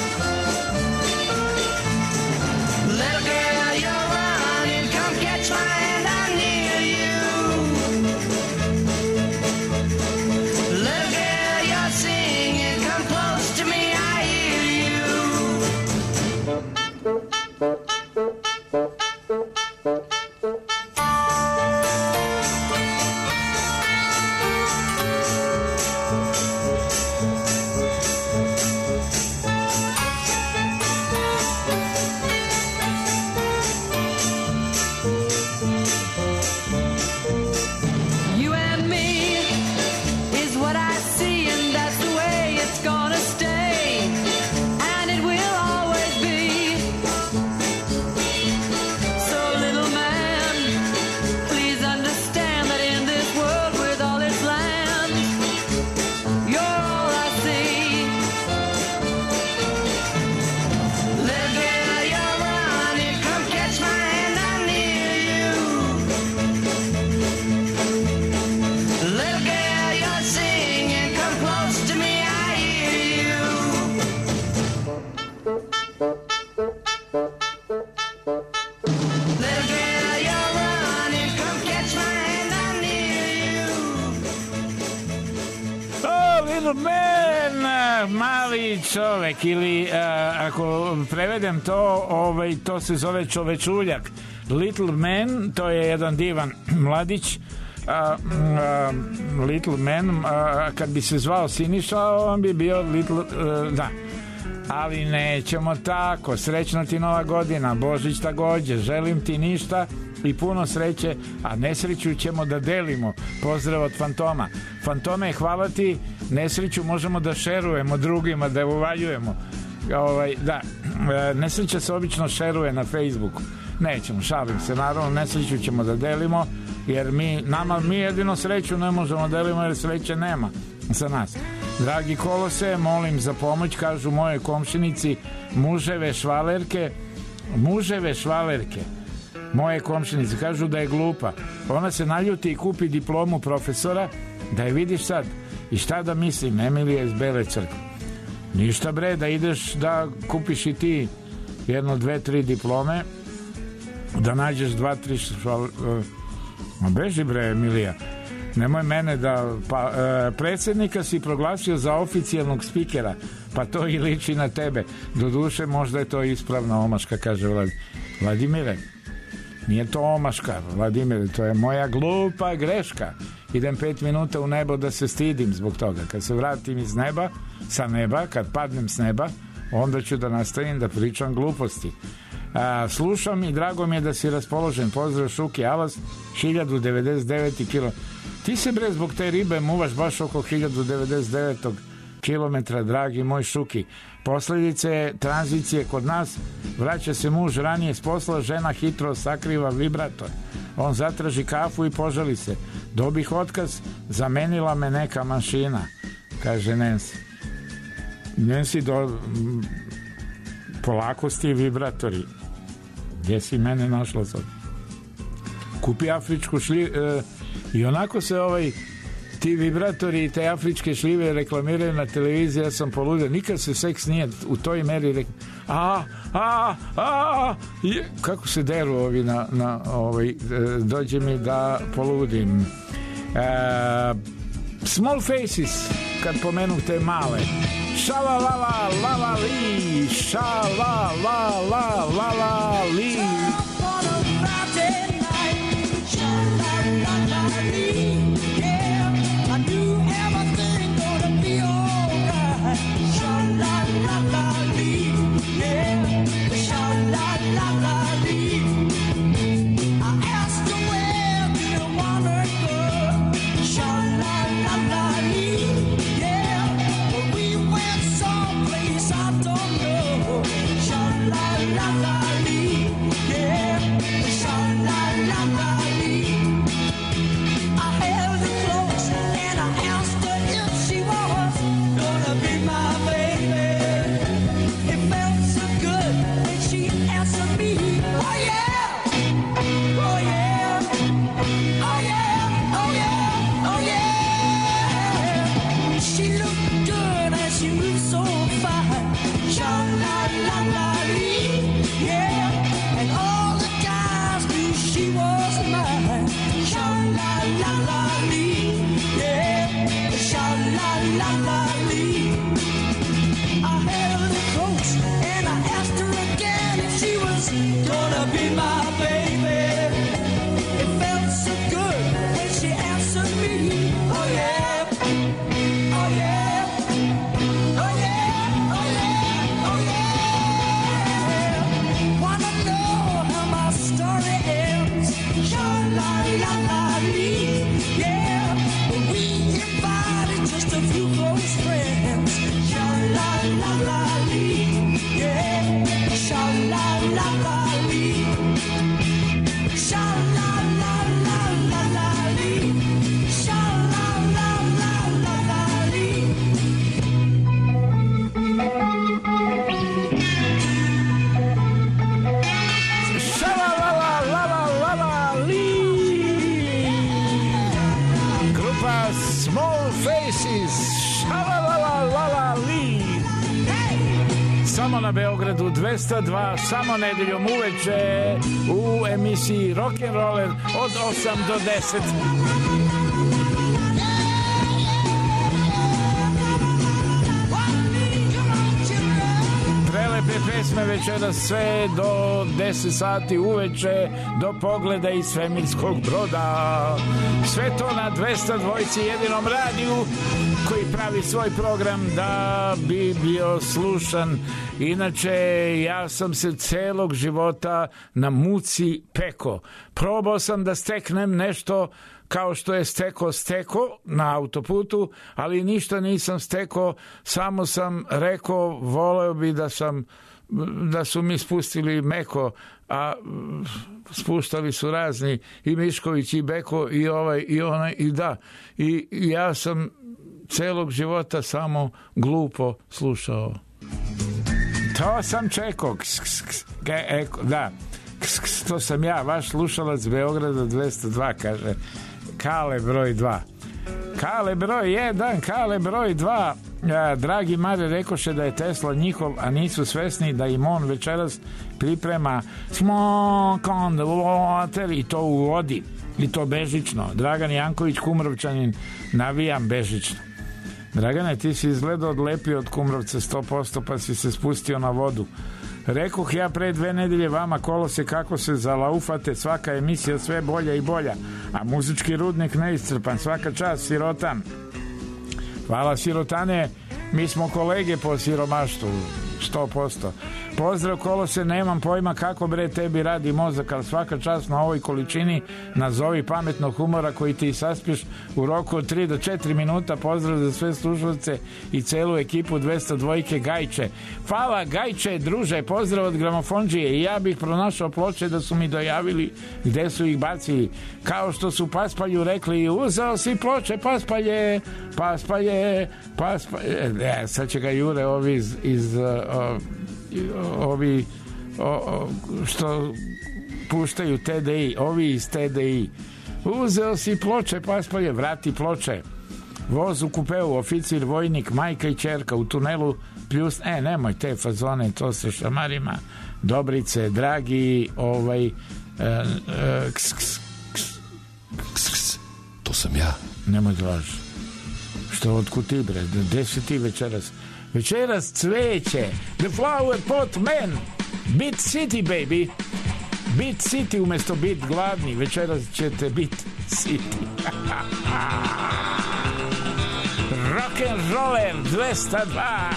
Little girl, you're running, come catch my hand, I'm near you. Little girl, you're singing, come close to me, I hear you. You and me is what I see, and that's the way it's gonna stay, and it will always be. So little man, please understand that in this world with all its land, you're all I see. Little girl, you're running, come catch my hand, I'm near you. Little girl, you're singing, come close to me, I hear you. Little girl, you're running, come catch my hand, I'm near you. Oh, little man, uh, mali čovek, ili uh, ako prevedem to, ovaj, to se zove čovečuljak. Little man, to je jedan divan mladić. Uh, uh, little man, uh, kad bi se zvao Siniša, on bi bio little, uh, da. Ali nećemo tako. Srećna ti nova godina, Božić takođe. Želim ti ništa i puno sreće, a nesreću ćemo da delimo. Pozdrav od Fantoma. Fantome, hvala ti. Nesreću možemo da šerujemo drugima, da uvaljujemo. Ovaj, da, e, nesreća se obično šeruje na Facebooku. Nećemo, šalim se, naravno, nesreću ćemo da delimo, jer mi, nama, mi jedino sreću ne možemo da delimo, jer sreće nema za nas. Dragi Kolose, molim za pomoć, kažu moje komšinici, muževe švalerke, muževe švalerke, moje komšinice, kažu da je glupa. Ona se naljuti i kupi diplomu profesora, da je vidiš sad, I šta da mislim, Emilija iz Bele Crkve. Ništa bre, da ideš da kupiš i ti jedno, dve, tri diplome, da nađeš dva, tri šal... Ma beži bre, Emilija. Nemoj mene da... Pa, e, predsjednika si proglasio za oficijalnog spikera, pa to i liči na tebe. Doduše, možda je to ispravna omaška, kaže Vlad... Vladimire. Nije to omaška, Vladimire, to je moja glupa greška. Idem pet minuta u nebo da se stidim zbog toga. Kad se vratim iz neba, sa neba, kad padnem s neba, onda ću da nastavim da pričam gluposti. A, slušam i drago mi je da si raspoložen. Pozdrav Šuki Alas, hiljadu devedeset devet kilometara. Ti se bre zbog te ribe muvaš baš oko hiljadu devedeset devet kilometra, dragi moj Šuki. Posljedice tranzicije kod nas, vraća se muž ranije s posla, žena hitro sakriva vibrator. On zatraži kafu i požali se. Dobih otkaz, zamenila me neka mašina, kaže Nancy. Nancy, do... polako sti vibratori. Gdje si mene našla sad? Kupi afričku šljivu. E, I onako se ovaj ti vibratori i te afričke šljive reklamiraju na televiziji. Ja sam poludio. Nikad se seks nije u toj meri rekao. A, a, a, je. Kako se deru ovi na, na ovaj, dođe mi da poludim. E, Small Faces, kad pomenu te male. Šala la la la la li, šala la la la la li. Na Beogradu dvesta dva, samo nedeljom uveče u emisiji Rock'n'Roller od osam do deset. Prelepe pesme večera sve do deset sati uveče, do pogleda iz svemirskog broda. Sve to na dvesta dva jedinom radiju koji pravi svoj program da bi bio slušan. Inače, ja sam se celog života na muci peko. Probao sam da steknem nešto kao što je steko steko na autoputu, ali ništa nisam steko, samo sam rekao, voleo bi da sam da su mi spustili meko, a spuštali su razni i Mišković i Beko i ovaj i onaj i da. I, i ja sam celog života samo glupo slušao. To sam čekao. Ks, ks, ks, eko, da. Ks, ks, to sam ja, vaš slušalac Beograda dvesta dva, kaže Kale broj dva. Kale broj jedan, Kale broj dva. A, dragi Mare rekoše da je Tesla njihov, a nisu svesni da im on večeras priprema smoke on the water i to u vodi i to bežično. Dragan Janković, Kumrovčanin, navijam bežično. Dragane, ti si izgledao odlepio od Kumrovca sto posto pa si se spustio na vodu. Rekoh ja pre dve nedelje vama kolose kako se zalaufate, svaka emisija sve bolja i bolja, a muzički rudnik neiscrpan, svaka čast sirotan. Hvala sirotane, mi smo kolege po siromaštvu, sto posto. Pozdrav kolose, nemam pojma kako bre tebi radi mozak, ali svaka čast na ovoj količini nazovi pametnog humora koji ti saspiš u roku od tri do četiri minuta. Pozdrav za sve slušalce i celu ekipu dvesta dvojke Gajče. Hvala Gajče, druže, pozdrav od gramofonđije. I ja bih pronašao ploče da su mi dojavili gde su ih bacili. Kao što su Paspalju rekli, uzeo si ploče Paspalje, Paspalje, Paspalje. E, sad će ga jure ovi iz, iz o, ovi o, o, što puštaju T D I, ovi iz T D I. Uzeo si ploče Paspalje, vrati ploče. Voz u kupeu, oficir, vojnik, majka i čerka u tunelu plus, e, nemoj te fazone, to se šamarima. Dobrice, dragi, ovaj e, e, ks, ks, ks, ks, ks. To sam ja. Nemoj da laži. Što, otkud ti bre, gde si ti večeras? Večeras cveće, The Flower Pot Man, Beat City baby, Beat City umesto Beat gladni, večeras ćete Beat City. Rock'n'roller dvesta dva.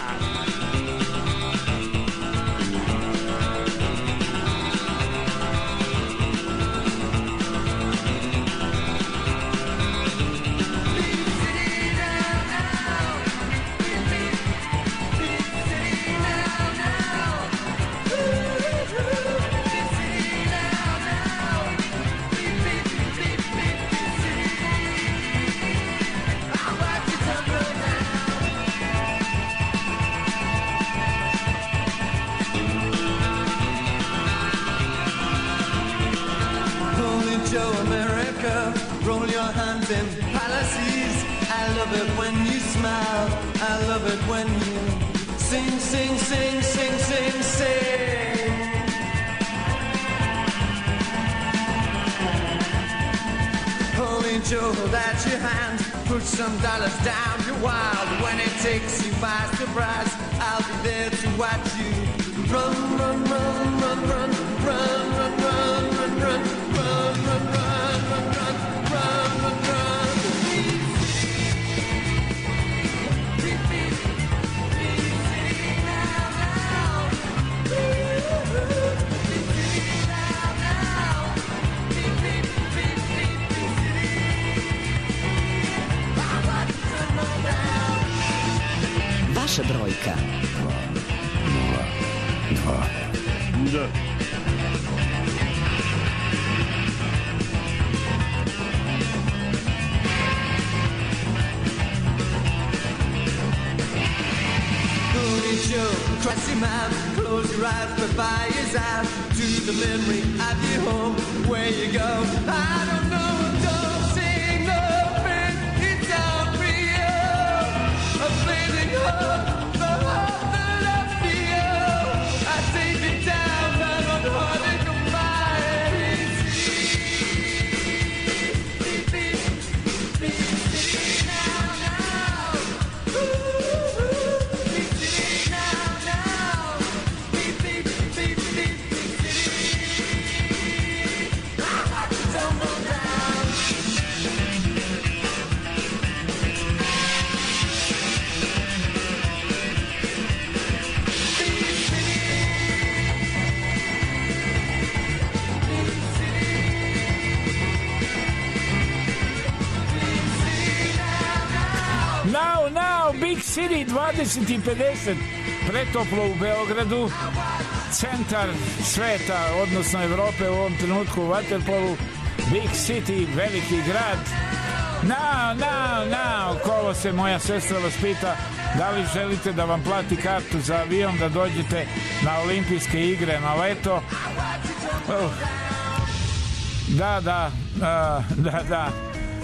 Joe America, roll your hands in palaces. I love it when you smile, I love it when you sing, sing, sing, sing, sing, sing. Holy Joe, hold out your hand, put some dollars down, you're wild. When it takes you by surprise, I'll be there to watch you run, run, run, run, run, run, run, run, run, run. Run, run, run, run, run, run, run, run. Beat, beat, beat, beat city now, now. Beat city now, now. Beat, beat, beat, beat, beat city. I want to know now. Vaša brojka. nula dva. Da. Joe, cross your mouth, close your eyes, but by his out to the memory of your home, where you go. I don't know, don't say nothing, it's all real. A blazing hope, the heart that I feel. I take it down, down on the heart and combine. Beat, beat, beat, beat, now, now. Ooh, beat, beat, now, now. Beat, beat, beat, beat, beat, city. I want to tumble down. Beat, city. Beat, city. Beat, city, now, now. Now, now, Big City dvadeset i pedeset, pretoplo u Beogradu, centar sveta, odnosno Evrope u ovom trenutku u vaterpolu. Big City, veliki grad. Now, now, now, kolo se moja sestra vas pita da li želite da vam plati kartu za avion da dođete na olimpijske igre na leto. Uh. Da, da, uh, da, da.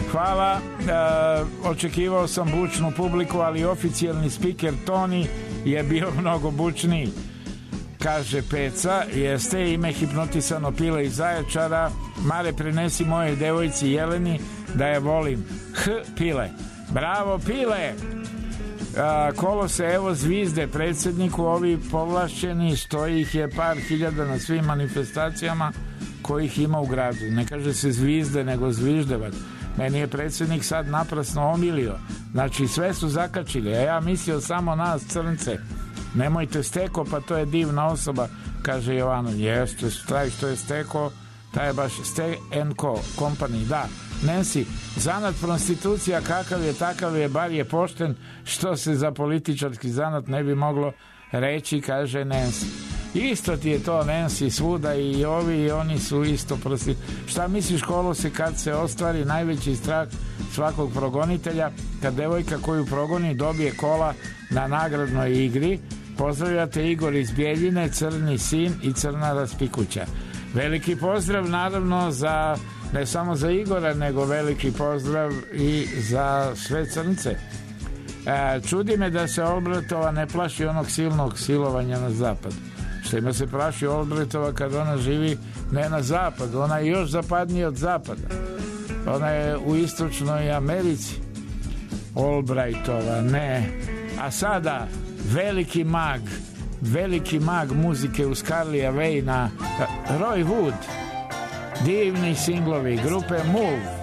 Hvala, e, očekivao sam bučnu publiku, ali oficijalni spiker Toni je bio mnogo bučniji. Kaže Peca, jeste, ime hipnotisano Pile iz Zaječara. Mare, prenesi moje devojci Jeleni da je volim. H. Pile. Bravo, Pile! A, kolose, evo zvizde predsjedniku, ovi povlašćeni, stoji ih je par hiljada na svim manifestacijama kojih ima u gradu. Ne kaže se zvizde, nego zviždevac. Meni je predsjednik sad naprasno omilio. Znači, sve su zakačili, a ja mislio samo nas crnce. Nemojte Steko, pa to je divna osoba, kaže Jovano. Jeste, taj što je Steko, taj je baš Ste and Co. Company, da. Nancy, zanat prostitucija kakav je, takav je, bar je pošten, što se za političarski zanat ne bi moglo reći, kaže Nancy. Isto ti je to, Nancy, svuda i ovi i oni su isto prosti. Šta misliš, Kolose, kad se ostvari najveći strah svakog progonitelja, kad devojka koju progoni dobije kola na nagradnoj igri? Pozdravljate Igor iz Bjeljine, Crni sin i Crna raspikuća. Veliki pozdrav naravno za, ne samo za Igora, nego veliki pozdrav i za sve crnce. E, čudi me da se Olbratova ne plaši onog silnog silovanja na zapad. Što ima se plaši Olbratova kad ona živi ne na zapadu, ona je još zapadnija od zapada. Ona je u istočnoj Americi. Albrightova, ne. A sada veliki mag, veliki mag muzike uz Carlija Wayna, Roy Wood. Divni singlovi grupe Move.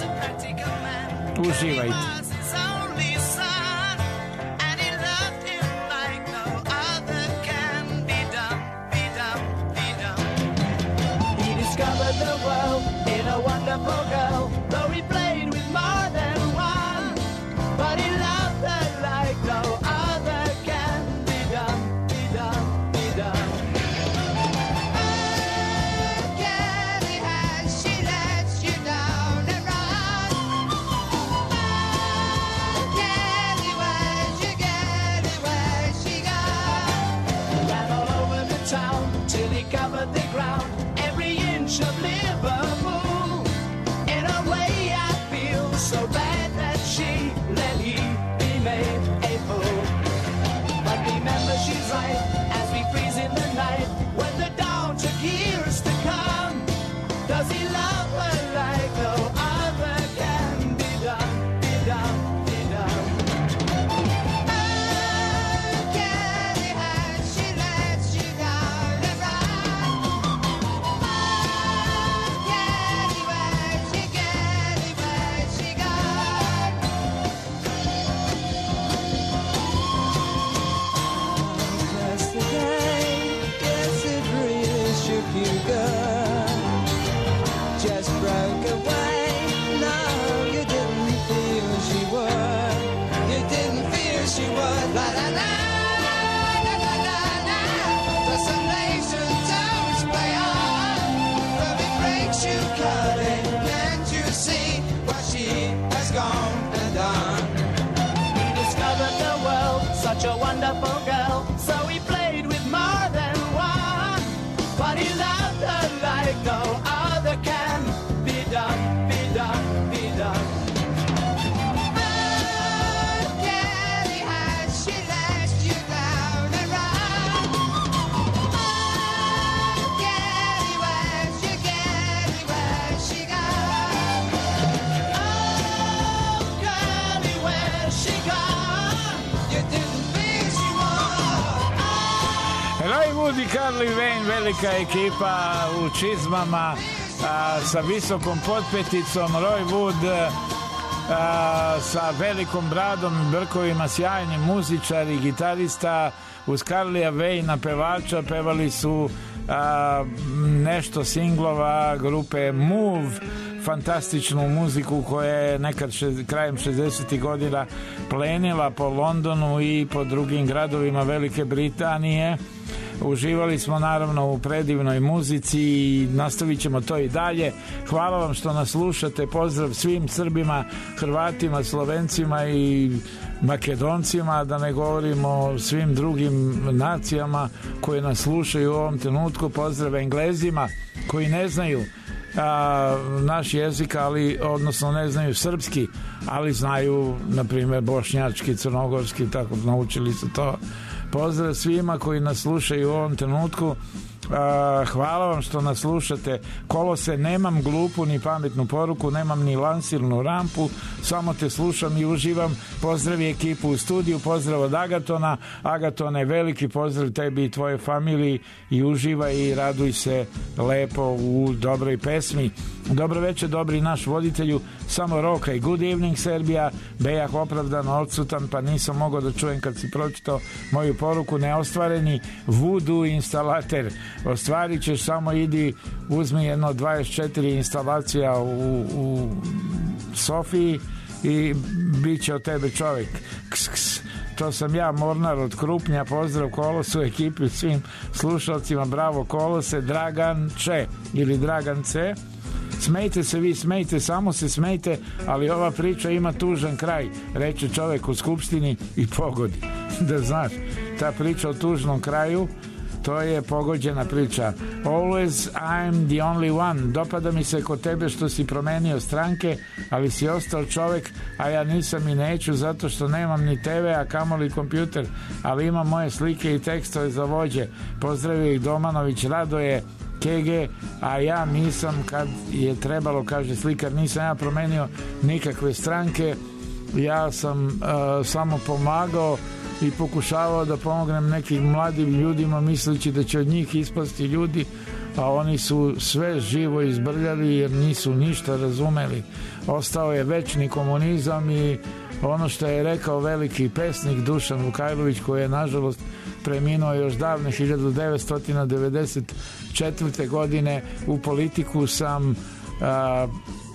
Uživajte. Wonderful girl, though he played with more than one, but he loved her like no other can be done, be done, be done. Oh, Kelly, has she let you down and run? Oh, Kelly, where's your Kelly, where's she gone? Ran all over the town till he covered the ground, every inch of Liverpool. So bad that she let he be made a fool. But remember she's right as we freeze in the night when the dawn took years to come. Does he love her like no other can be done, be done, be done? Oh, Kelly, has she let you down and run? Oh, Kelly, where's she, Kelly, where's she? You girl just broke away. No, you didn't feel she would. You didn't feel she would. La la la la la la la. The summation tones play on. But it breaks you, cutting. Can't you see what she has gone and done? He discovered the world, such a wonderful girl. So he played with more than one. But he loved her like no other can be done, be done, be done. Oh, Kelly, has she let you down and run? Oh, Kelly, where's your Kelly, where's she gone? Oh, Kelly, where's she gone? You didn't think she would. Oh. Roy Wood i Carly Wayne, velika ekipa u čizmama a, sa visokom potpeticom. Roy Wood a, sa velikom bradom i brkovima, sjajni muzičar i gitarista. Uz Carlija Wayna, pevača, pevali su a, nešto singlova grupe Move, fantastičnu muziku koja je nekad še, krajem šezdesetih godina plenila po Londonu i po drugim gradovima Velike Britanije. Uživali smo naravno u predivnoj muzici i nastavit ćemo to i dalje. Hvala vam što nas slušate. Pozdrav svim Srbima, Hrvatima, Slovencima i Makedoncima, da ne govorimo o svim drugim nacijama koje nas slušaju u ovom trenutku. Pozdrav Englezima koji ne znaju a, naš jezik, ali odnosno ne znaju srpski, ali znaju na primjer bošnjački, crnogorski, tako naučili su to. Pozdrav svima koji nas slušaju u ovom trenutku. Uh, hvala vam što nas slušate. Kolose, nemam glupu ni pametnu poruku, nemam ni lansirnu rampu, samo te slušam i uživam. Pozdravi ekipu u studiju, pozdrav od Agatona. Agatone, veliki pozdrav tebi i tvoje familiji i uživaj i raduj se lepo u dobroj pesmi. Dobro večer, dobri naš voditelju, samo roka i good evening Serbija. Bejah opravdano odsutan, pa nisam mogao da čujem kad si pročitao moju poruku. Neostvareni voodoo instalater. Ostvarit ćeš, samo idi, uzmi jedno dvadeset četiri instalacija u, u Sofiji i bit će od tebe čovjek. Ks, ks. To sam ja, Mornar od Krupnja. Pozdrav Kolosu, ekipi, svim slušalcima. Bravo Kolose. Dragan Če ili Dragan C. Smejte se vi, smejte, samo se smejte, ali ova priča ima tužan kraj, reče čovjek u skupštini i pogodi. Da znaš, ta priča o tužnom kraju, to je pogođena priča. Always I'm the only one. Dopada mi se kod tebe što si promenio stranke, ali si ostao čovjek, a ja nisam i neću, zato što nemam ni te ve, a kamoli kompjuter, ali imam moje slike i tekstove za vođe. Pozdravio ih Domanović, Radoje, Ke Ge, a ja nisam, kad je trebalo, kaže slikar, nisam ja promenio nikakve stranke, ja sam uh, samo pomagao i pokušavao da pomognem nekim mladim ljudima misleći da će od njih ispasti ljudi, a oni su sve živo izbrljali jer nisu ništa razumeli. Ostao je večni komunizam i ono što je rekao veliki pesnik Dušan Vukajlović, koji je nažalost preminuo još davne hiljadu devetsto devedeset četvrte. godine, u politiku sam a,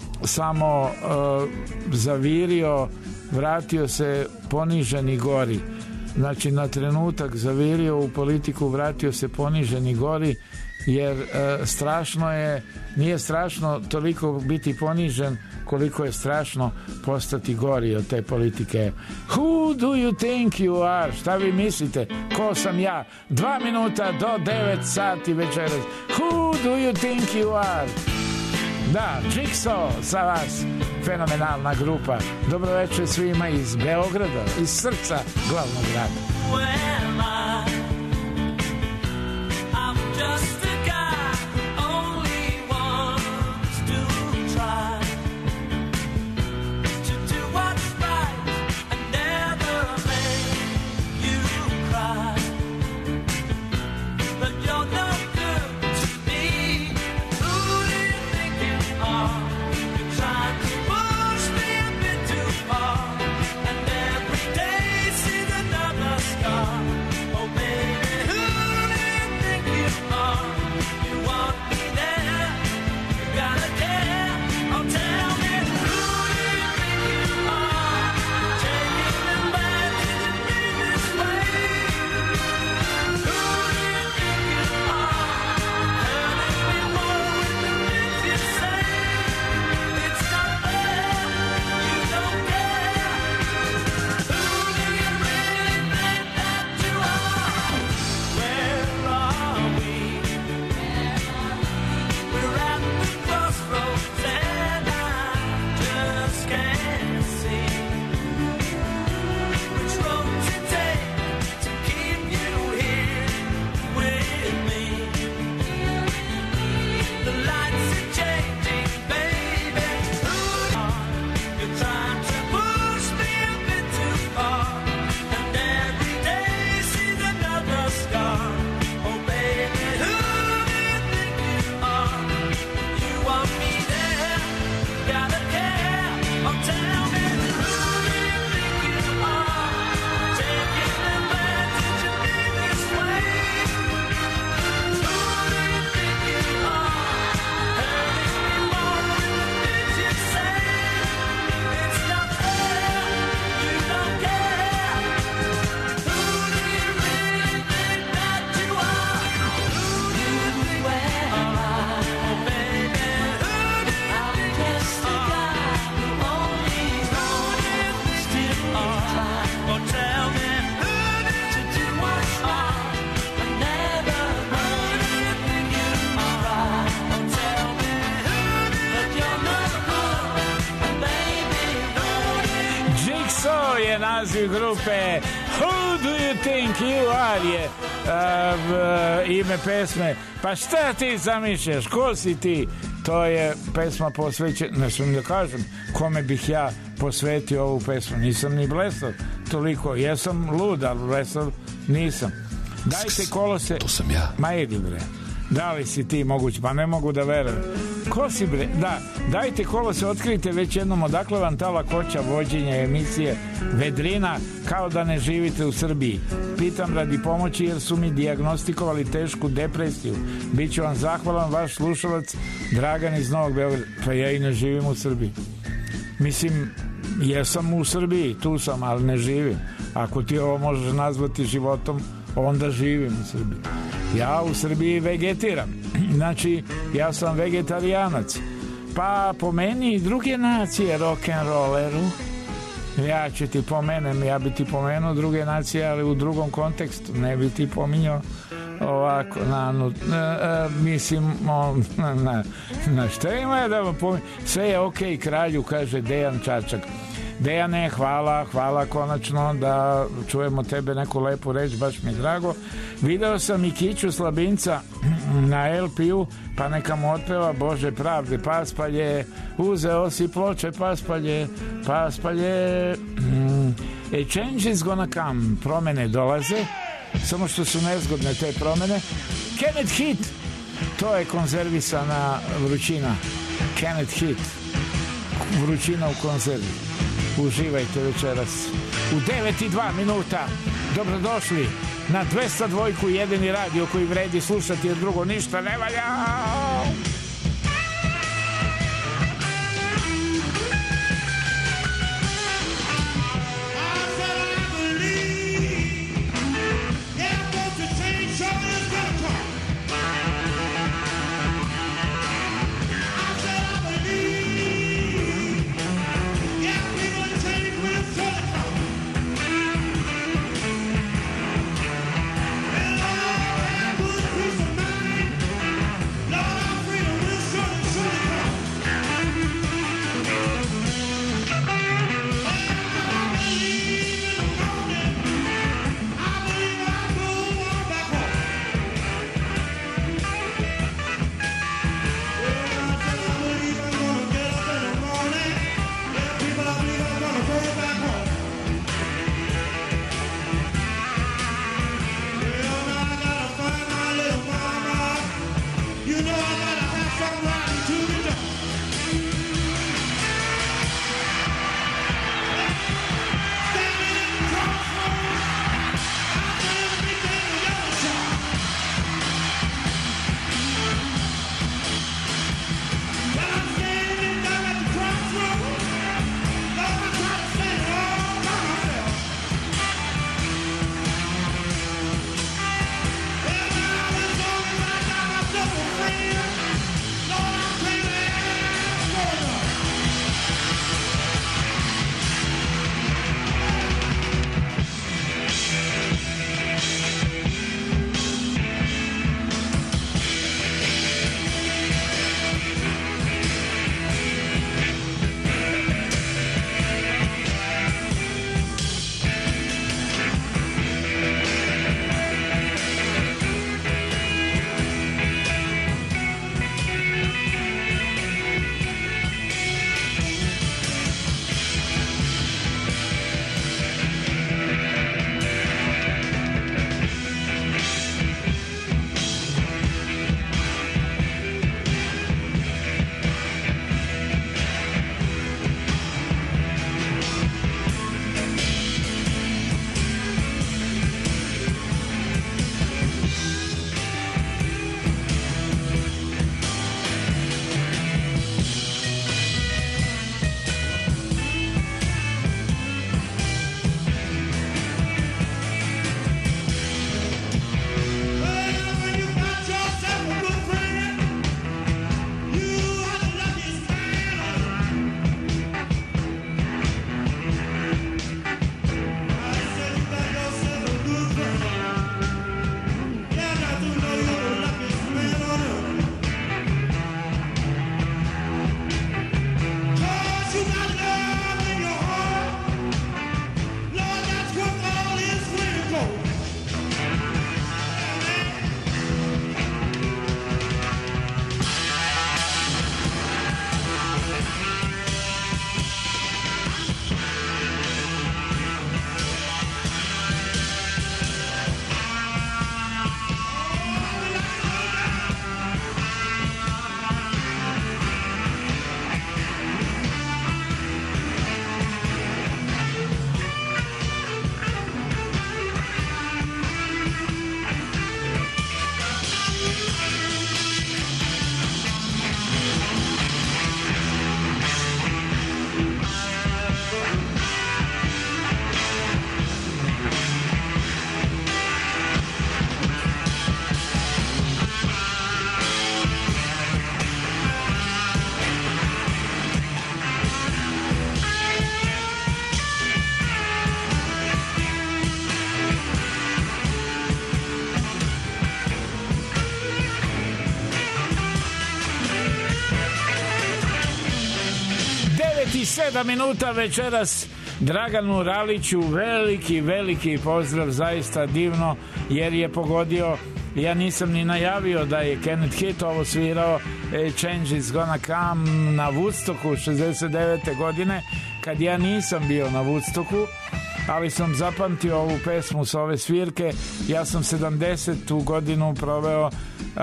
samo a, zavirio, vratio se ponižen i gori. Znači na trenutak zavirio u politiku, vratio se ponižen i gori, jer e, strašno je, nije strašno toliko biti ponižen koliko je strašno postati gori od te politike. Who do you think you are? Šta vi mislite? Ko sam ja? Dva minuta do devet sati večeras. Who do you think you are? Da, Jigsaw sa vas, fenomenalna grupa. Dobro večer svima iz Beograda, iz srca glavnog grada. Well, I, I'm just a guy who only wants to try to do what's right and never make you cry. But you're no good to me. Who do you think you are? You're trying to push me a bit too far, and every day sees another scar. Oh, je naziv grupe Who do you think you are je uh, ime pesme. Pa šta ti zamišljaš, ko si ti? To je pesma posvećena, ne smijem da kažem kome bih ja posvetio ovu pesmu. Nisam ni blesav toliko, jesam lud, ali blesav nisam. Dajte kolose. To sam ja. Ma idi bre. Da li si ti moguć? Pa ne mogu da verujem. Ko si bre? Da, dajte kolose, otkrite već jednom odakle vam ta lakoća vođenja emisije Vedrina kao da ne živite u Srbiji. Pitam radi pomoći jer su mi dijagnostikovali tešku depresiju. Biću vam zahvalan, vaš slušalac Dragan iz Novog Beograda. Pa ja i ne živim u Srbiji. Mislim, jesam u Srbiji, tu sam, ali ne živim. Ako ti ovo možeš nazvati životom, onda živim u Srbiji. Ja u Srbiji vegetiram. Znači, ja sam vegetarijanac. Pa po meni i druge nacije rock'n'rolleru. Ja ću ti pomenem, ja bi ti pomenuo druge nacije, ali u drugom kontekstu. Ne bi ti pominjao ovako, na, na, na, mislim, on, na, na, na šta ima da vam pominjao? Sve je okej, okay, kralju, kaže Dejan Čačak. Dejane, hvala, hvala konačno da čujemo tebe neku lepu reč, baš mi je drago. Video sam i Kiću Slabinca na el pe u, pa neka mu otpeva Bože pravde, Paspalje, uzeo si ploče, Paspalje, Paspalje. A change is gonna come, promene dolaze, samo što su nezgodne te promene. Can it hit? To je konzervisana vrućina. Can it hit? Vrućina u konzervi. Uživajte večeras u devet i dva minuta. Dobrodošli na dvesta dva jedini radio koji vredi slušati jer drugo ništa ne valja. Lord, sedam minuta večeras. Draganu Raliću veliki, veliki pozdrav, zaista divno, jer je pogodio, ja nisam ni najavio da je Kenneth Hit ovo svirao, Change is gonna come na Woodstocku šezdeset devete godine, kad ja nisam bio na Woodstocku, ali sam zapamtio ovu pesmu s ove svirke. Ja sam sedamdesetu godinu proveo uh,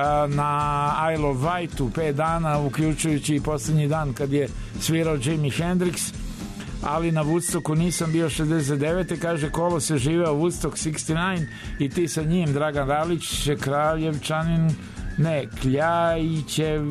na Isle of Wight-u pet dana, uključujući i posljednji dan kad je svirao Jimi Hendrix, ali na Woodstocku nisam bio šezdeset devete. Kaže, Kolo se živeo Woodstock šezdeset devet i ti sa njim, Dragan Ralić, Kraljevčanin, ne, Kljajićev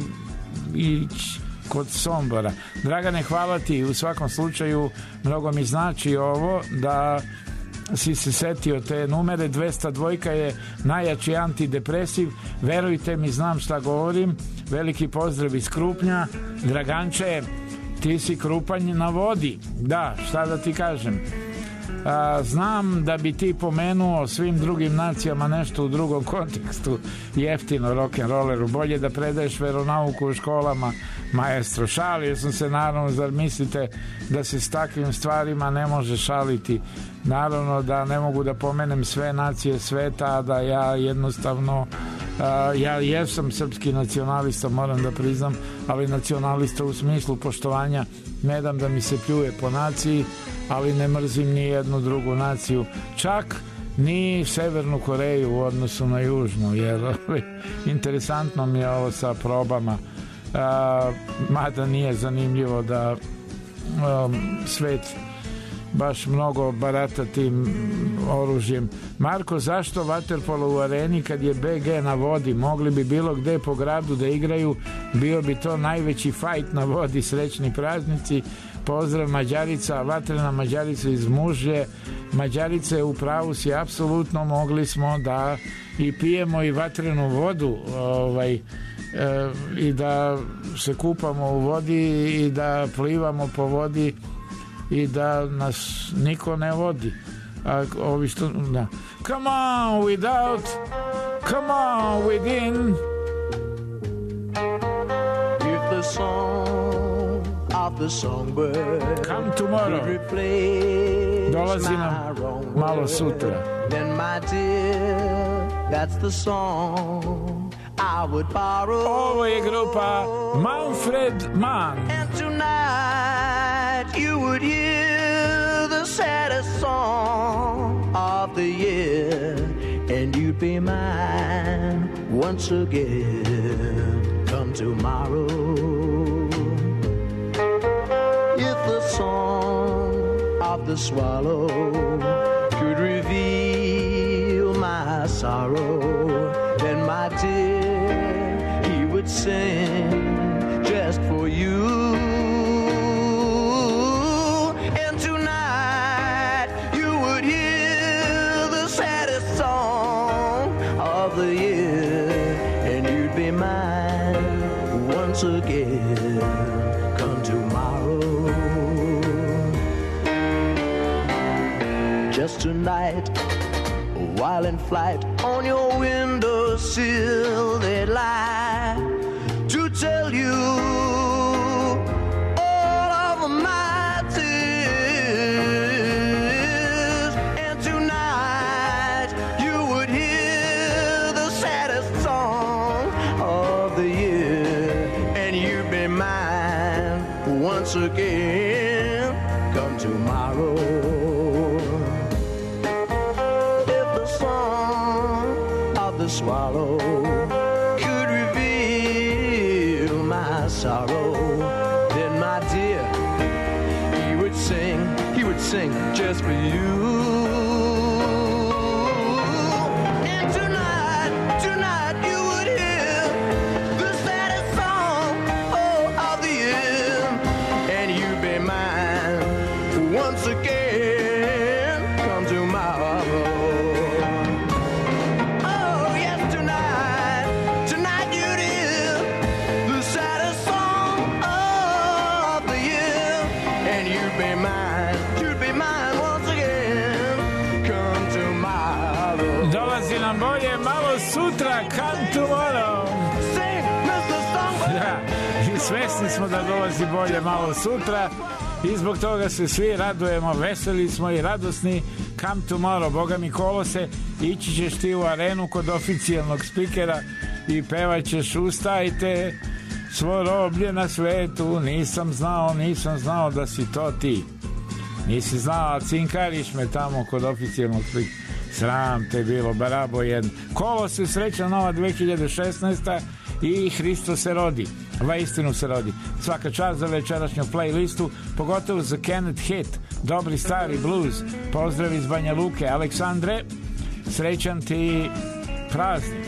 Ić kod Sombora. Dragane, hvala ti, u svakom slučaju mnogo mi znači ovo da si se setio te numere. Dvesta dva je najjači antidepresiv, verujte mi, znam šta govorim. Veliki pozdrav iz Krupnja. Draganče, ti si Krupanj na vodi, da, šta da ti kažem. A, znam da bi ti pomenuo svim drugim nacijama nešto u drugom kontekstu, jeftino rock'n'rolleru, bolje da predaješ veronauku u školama, maestro. Šalio sam se, naravno, zar mislite da se s takvim stvarima ne može šaliti? Naravno da ne mogu da pomenem sve nacije sveta, da ja jednostavno Uh, ja jesam srpski nacionalista, moram da priznam, ali nacionalista u smislu poštovanja, ne dam da mi se pljuje po naciji, ali ne mrzim ni jednu drugu naciju, čak ni Severnu Koreju u odnosu na Južnu, jer interesantno mi je ovo sa probama, uh, mada nije zanimljivo da um, svet baš mnogo barata tim oružjem. Marko, zašto vaterpolo u areni kad je be ge na vodi? Mogli bi bilo gde po gradu da igraju, bio bi to najveći fajt na vodi. Srećni praznici, pozdrav Mađarica, vatrena Mađarica iz Mužlje. Mađarice, u pravu si, apsolutno mogli smo da i pijemo i vatrenu vodu, ovaj, e, i da se kupamo u vodi i da plivamo po vodi i da nas niko ne vodi. A ovi što, da. Come on without, come on within. If the song of the songbird come tomorrow, dolazi nam malo sutra. Then my dear, that's the song I would borrow. Ovo je grupa Manfred Mann. And tonight you would hear the saddest song of the year, and you'd be mine once again come tomorrow. If the song of the swallow could reveal my sorrow, then my dear, he would sing just for you. And tonight you would hear the saddest song of the year, and you'd be mine once again come tomorrow. Just tonight, while in flight on your windowsill, they'd lie to tell you all of my tears. And tonight you would hear the saddest song of the year, and you'd be mine once again come tomorrow. The swallow could reveal my sorrow, then my dear, he would sing, he would sing just for you. And tonight, tonight you would hear the saddest song, oh, of the year, and you'd be mine once again come tomorrow. Sutra, come tomorrow. Sing, mister Songbird. Da, i svesni smo da dolazi bolje malo sutra. i zbog toga se svi radujemo, veseli smo i radosni. Come tomorrow, boga mi kolose, ići ćeš ti u arenu kod oficijalnog spikera i pevat ćeš ustajte svo roblje na svetu, nisam znao, nisam znao da si to ti. Nisi znao, a cinkariš me tamo kod oficijalnog spikera. Sram te bilo, barabo jedan. Kolose, sreća nova dve hiljade šesnaesta i Hristo se rodi. Va istinu se rodi. Svaka čast za večerašnju playlistu, pogotovo za Kenneth Hit, dobri stari blues. Pozdrav iz Banja Luke. Aleksandre, srećan ti praznik.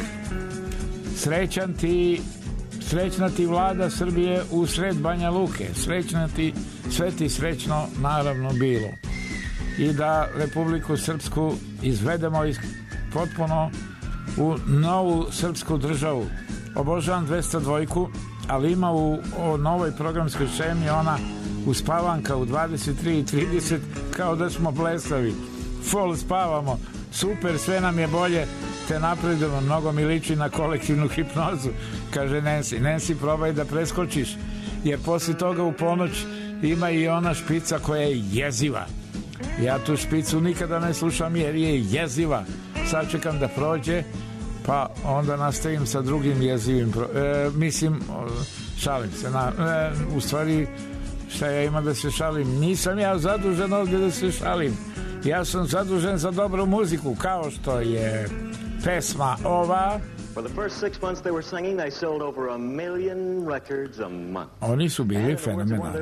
Srećan ti, srećna ti vlada Srbije u sred Banja Luke. Srećna ti, sve ti srećno naravno bilo. I da Republiku Srpsku izvedemo iz, potpuno u novu srpsku državu. Obožavam dvesta dva, ali ima u, u novoj programskoj šemi ona uspavanka u dvadeset tri i trideset kao da smo blesavi. Full spavamo, super, sve nam je bolje, te napredujemo, mnogo mi liči na kolektivnu hipnozu, kaže Nancy. Nancy, probaj da preskočiš, jer poslije toga u ponoć ima i ona špica koja je jeziva. Ja tu špicu nikada ne slušam jer je jeziva. Sad čekam da prođe, pa onda nastavim sa drugim jezivim pro... e, mislim, šalim se na, e, u stvari šta ja ima da se šalim, nisam ja zadužen ovdje da se šalim, ja sam zadužen za dobru muziku, kao što je pesma ova. For the first six months they were singing, they sold over a million records a month. Oni su bili fenomenalni.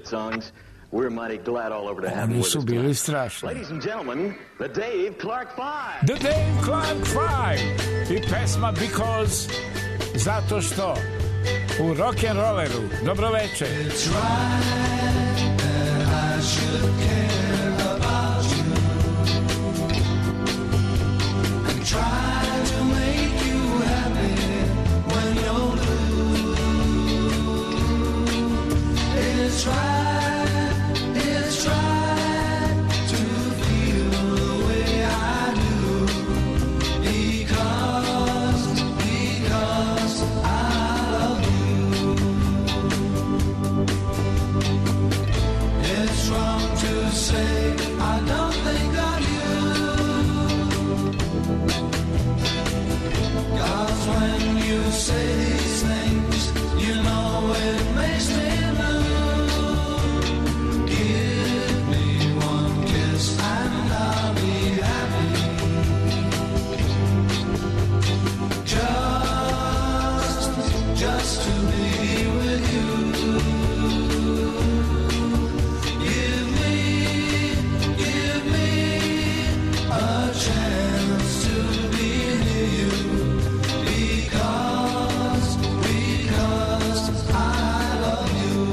We're mighty glad all over to have Oni su bili strašni. Ladies and gentlemen, the Dave Clark Five. The Dave Clark Five. I pesma Because, zato što u rock'n'rolleru. Dobro večer. It's right that I should care about you and try to make you happy when you're blue. It's right. It's right to feel the way I do because, because I love you. It's wrong to say I don't think of you, 'cause when you say these things, you know it makes me blue. And I'll be happy. Just, just to be with you. Give me, give me a chance to be near you. Because, because I love you.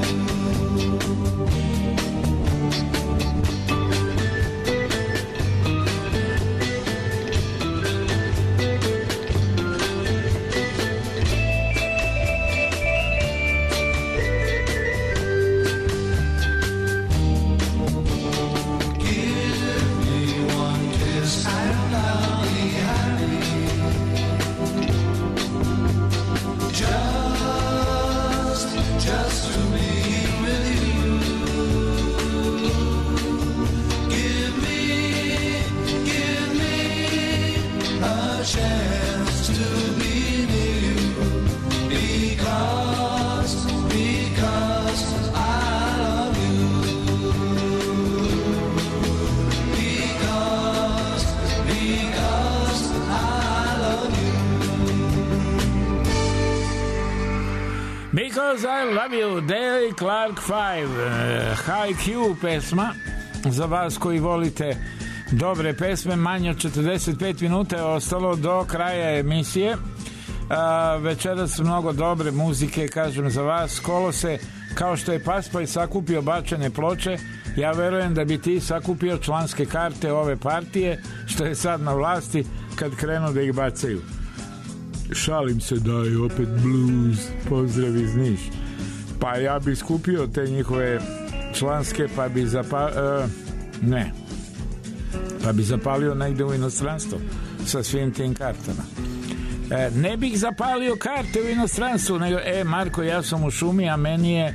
Because I Love You, Dave Clark Five, High Q pesma za vas koji volite dobre pesme. Manje od četrdeset pet minuta je ostalo do kraja emisije. A, večeras mnogo dobre muzike, kažem za vas. Kolose, kao što je Paspaj sakupio bačene ploče, ja verujem da bi ti sakupio članske karte ove partije što je sad na vlasti kad krenu da ih bacaju. Šalim se da je opet blues, pozdrav iz Niš. Pa ja bi skupio te njihove članske pa bi zapa... Uh, ne pa bi zapalio negde u inostranstvo sa svim tim kartama. E, ne bih zapalio karte u inostranstvu, nego, e, Marko, ja sam u šumi, a meni je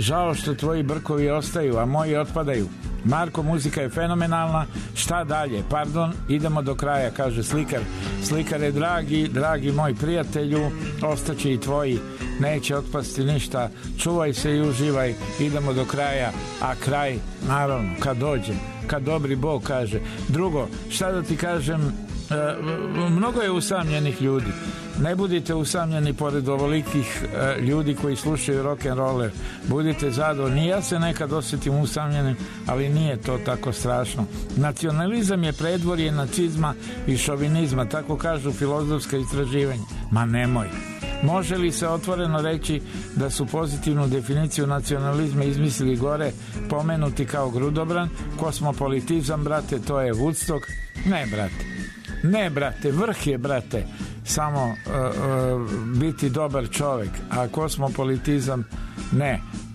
žao što tvoji brkovi ostaju, a moji otpadaju. Marko, muzika je fenomenalna, šta dalje? Pardon, idemo do kraja, kaže slikar. Slikar je dragi, dragi moj prijatelju, ostaće i tvoji, neće otpasti ništa, čuvaj se i uživaj, idemo do kraja, a kraj, naravno, kad dođe, kad dobri Bog kaže. Drugo, šta da ti kažem, e, mnogo je usamljenih ljudi. Ne budite usamljeni pored ovolikih e, ljudi koji slušaju rock'n'roller. Budite zadovoljni. Ja se nekad osjetim usamljenim, ali nije to tako strašno. Nacionalizam je predvorje nacizma i šovinizma, tako kažu filozofska istraživanja. Ma nemoj. Može li se otvoreno reći da su pozitivnu definiciju nacionalizma izmislili gore pomenuti kao grudobran? Kosmopolitizam, brate, to je Woodstock? Ne, brate. Ne, brate, vrh je, brate, samo uh, uh, biti dobar čovjek, a kosmopolitizam ne.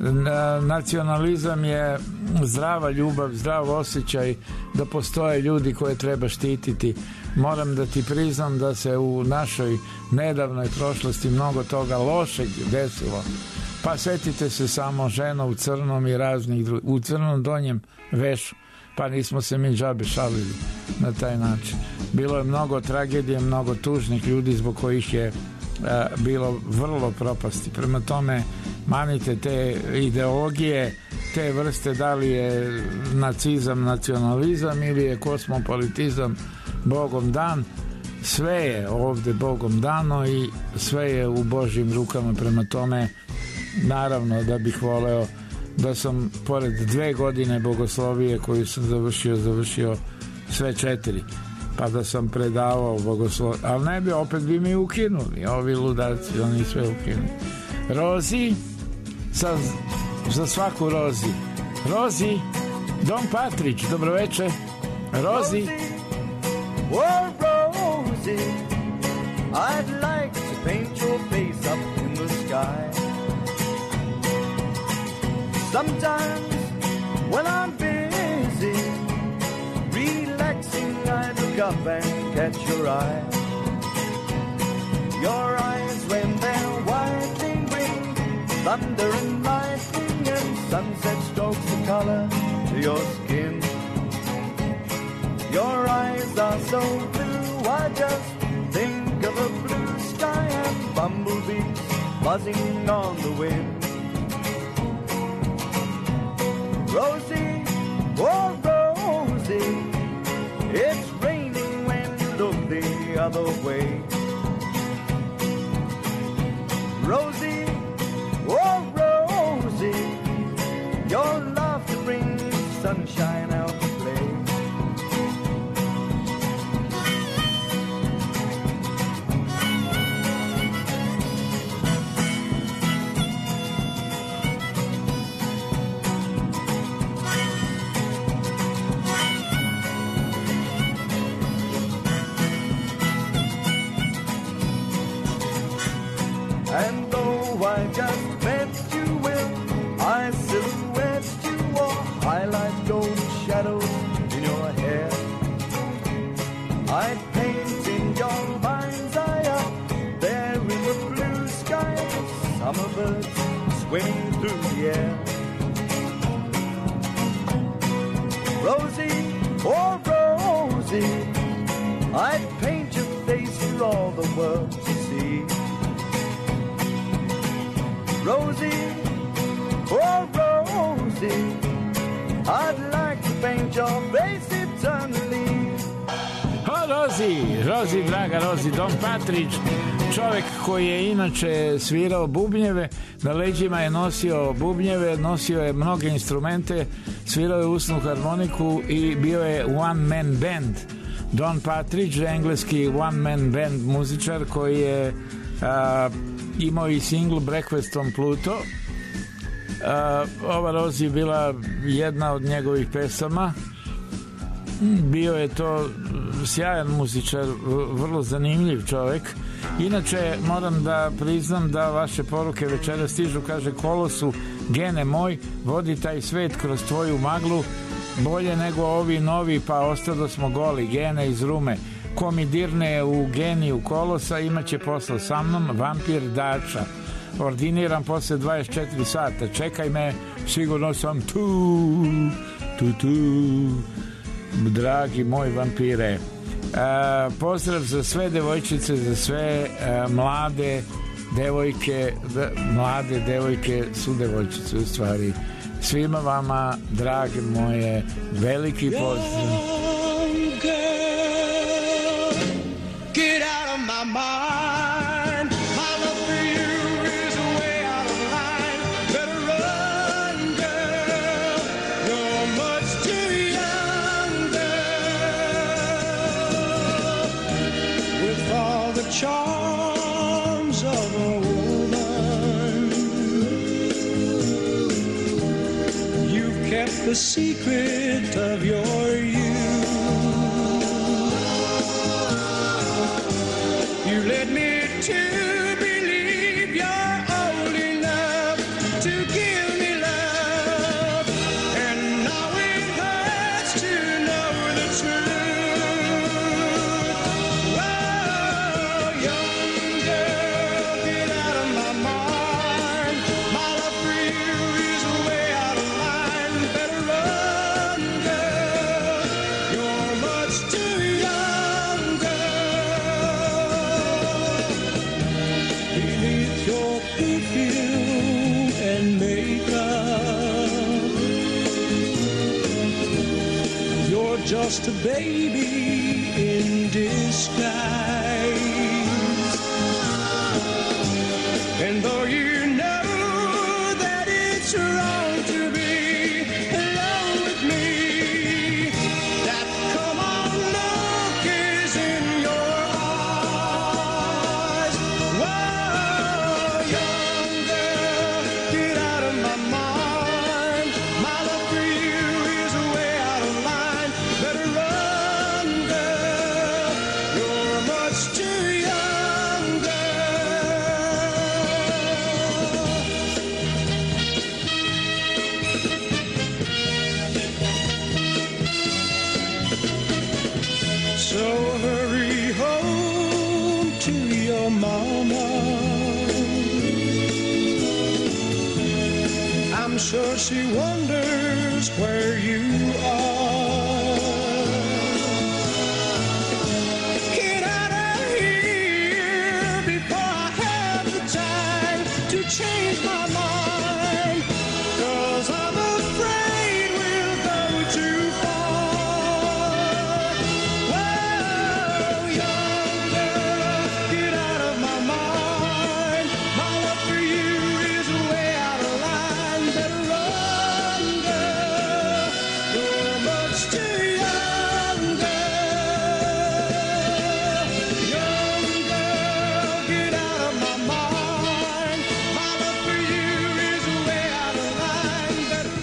Nacionalizam je zdrava ljubav, zdrav osjećaj da postoje ljudi koje treba štititi. Moram da ti priznam da se u našoj nedavnoj prošlosti mnogo toga lošeg desilo. Pa setite se samo žena u crnom i raznih drugih, u crnom donjem vešu, pa nismo se mi džabe šalili na taj način. Bilo je mnogo tragedije, mnogo tužnih ljudi zbog kojih je a, bilo vrlo propasti. Prema tome, manite te ideologije, te vrste, da li je nacizam, nacionalizam ili je kosmopolitizam Bogom dan, sve je ovde Bogom dano i sve je u Božjim rukama. Prema tome, naravno da bih voleo da sam pored dve godine bogoslovije koju sam završio, završio sve četiri, pa da sam predavao bogoslovije, ali ne bi, opet bi mi ukinuli ovi ludaci, oni sve ukinuli. Rozi, za, za svaku Rozi. Rozi, Don Patrić, dobroveče. Rozi. Oh, Rosie, I'd like to paint your face up in the sky. Sometimes when I'm busy relaxing, I look up and catch your eye. Your eyes when they're white green, thunder and lightning and sunset strokes the color to your skin. Your eyes are so blue, I just think of a blue sky and bumblebees buzzing on the wind. Rosie, oh Rosie, it's raining when you look the other way. Rosie, oh Rosie, your laughter brings sunshine out to play. And though I just met you, will I silhouette you or highlight gold shadows in your hair? I'd paint in your mind's eye up there in the blue sky, the summer birds swimming through the air. Rosie, oh Rosie, I'd paint your face for all the world to see. Rosie, oh Rosie, I'd like to paint your face eternally. O, Rozi, Rozi, draga Rozi, Don Patrić, čovek koji je inače svirao bubnjeve, na leđima je nosio bubnjeve, nosio je mnoge instrumente, svirao je usnu harmoniku i bio je one man band. Don Patrić, engleski one man band muzičar koji je a, imao i singl Breakfast on Pluto. Uh, ova Rozi je bila jedna od njegovih pesama. Bio je to sjajan muzičar, vrlo zanimljiv čovjek. Inače, moram da priznam da vaše poruke večera stižu, kaže Kolosu, gene moj, vodi taj svet kroz tvoju maglu, bolje nego ovi novi, pa ostado smo goli, gene iz Rume. Ko mi dirne u geniju Kolosa, imaće posla sa mnom, vampir Dača. ordiniram posle dvadeset četiri sata. Čekaj me, sigurno sam tu, tu, tu, dragi moj vampire. E, pozdrav za sve devojčice, za sve e, mlade devojke, d- mlade devojke su devojčice u stvari. Svima vama, drage moje, veliki pozdrav. Get out of my mind. My love for you is way out of line. Better run, girl. You're much too young, girl. With all the charms of a woman, you've kept the secret of your youth. You led me to believe you're old enough to give me love, and now it hurts to know the truth. Oh, young girl, get out of my mind. My love for you is way out of line. Better run, girl. You're much too young, girl. Beneath your perfume and makeup, you're just a baby in disguise. And though you know that it's wrong to be alone with me, that come on look is in your eyes. Whoa, young girl, get out of my mind. My love for you is way out of line. Better run, girl. You're much too young, girl. So hurry home to your mama. I'm sure she wonders where you are. Get out of here before I have the time to change my mind, 'cause I'm afraid we'll go too far. Whoa, young girl, get out of my mind. My love for you is way out of line. Better run, girl. You're much too young, girl. Young girl, get out of my mind. My love for you is way out of line. Better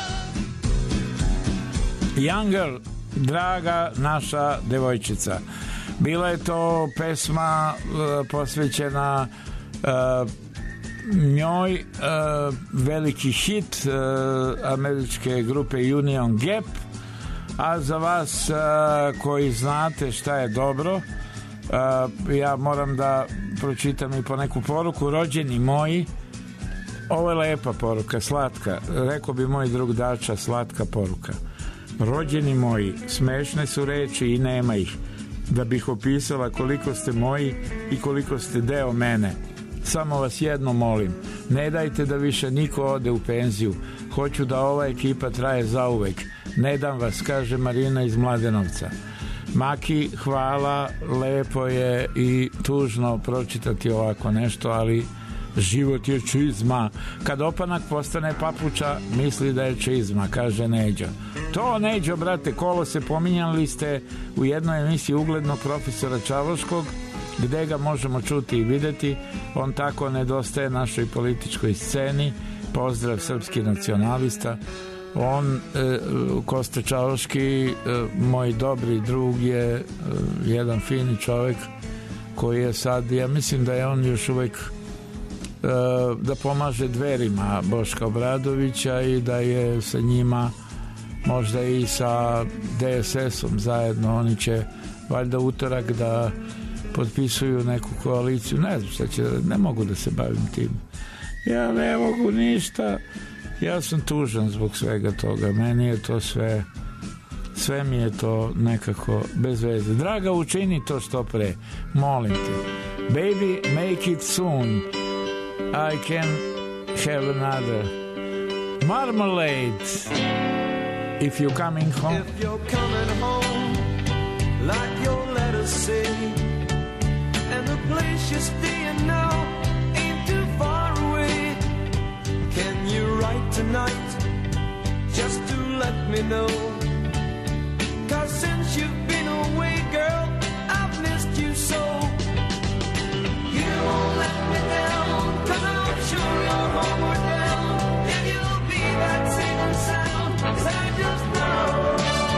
run. Younger, draga naša devojčica. Bila je to pesma uh, posvećena uh, njoj, uh, veliki hit uh, američke grupe Union Gap, a za vas uh, koji znate šta je dobro, uh, ja moram da pročitam i po neku poruku. Rođeni moji, ovo je lepa poruka, slatka, rekao bi moj drug Dača, slatka poruka. Rođeni moji, smešne su reči i nema ih, da bih opisala koliko ste moji i koliko ste deo mene. Samo vas jedno molim, ne dajte da više niko ode u penziju. Hoću da ova ekipa traje zauvek. Ne dam vas, kaže Marina iz Mladenovca. Maki, hvala, lepo je i tužno pročitati ovako nešto, ali život je čizma. Kad opanak postane papuča, misli da je čizma, kaže Neđo. To, Neđo, brate, kolo se pominjali ste u jednoj emisiji uglednog profesora Čavoškog, gde ga možemo čuti i videti. On tako nedostaje našoj političkoj sceni. Pozdrav, srpski nacionalista. On, e, Kosta Čavoški, e, moj dobri drug, je e, jedan fini čovjek koji je sad, ja mislim da je on još uvijek e, da pomaže Dverima Boška Obradovića i da je sa njima, možda i sa D S S-om zajedno. Oni će valjda utorak da potpisuju neku koaliciju, ne znam šta će, ne mogu da se bavim tim. Ja ne mogu ništa, ja sam tužan zbog svega toga, meni je to sve, sve mi je to nekako bez veze. Draga, učini to što pre, molim te. Baby, make it soon, I can have another marmalade, if you're coming home. If you're coming home, like your letters say, and the place you're staying now ain't too far away, can you write tonight just to let me know? Cause since you've been away, girl, I've missed you so. You won't let me down, cause I'm sure you're homeward bound, and you'll be that singing sound, cause I just know.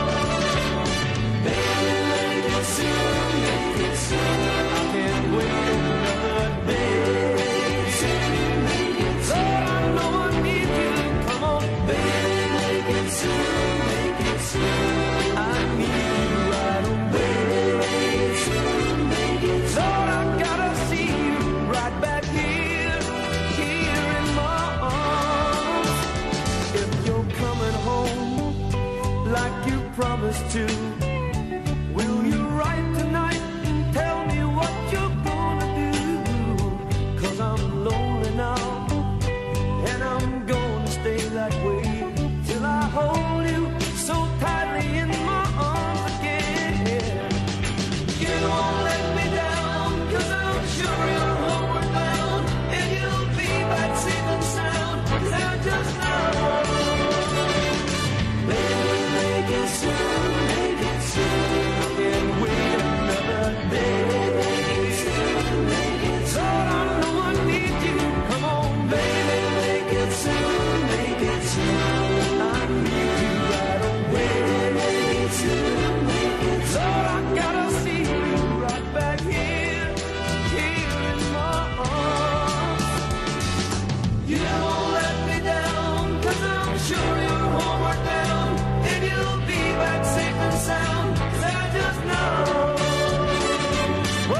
Baby, make it soon, make it soon, I can't wait another day. Make it soon, make it soon, Lord, I know I need you, come on. Baby, make it soon, make it soon, I need you right away. Make it soon, make it soon, Lord, I gotta see you right back here, here in my arms. If you're coming home like you promised to, will you write tonight and tell me what you're gonna do? Cause I'm lonely now, and I'm gonna stay that way till I hold you so tightly in my arms again. You won't let me down, cause I'm sure you're homeward bound, and you'll be back singing sound, cause I just know. Baby, make it soon, make it soon, I can't wait another day. Make it soon, make it soon, Lord, I know I need you, come on, baby, make it soon, make it soon, I need you right away. Make it soon, make it soon, Lord, I gotta see you right back here, here in my arms. You won't let me down, cause I'm sure you're homeward bound, and you'll be back safe and sound, cause I just know. Whoa.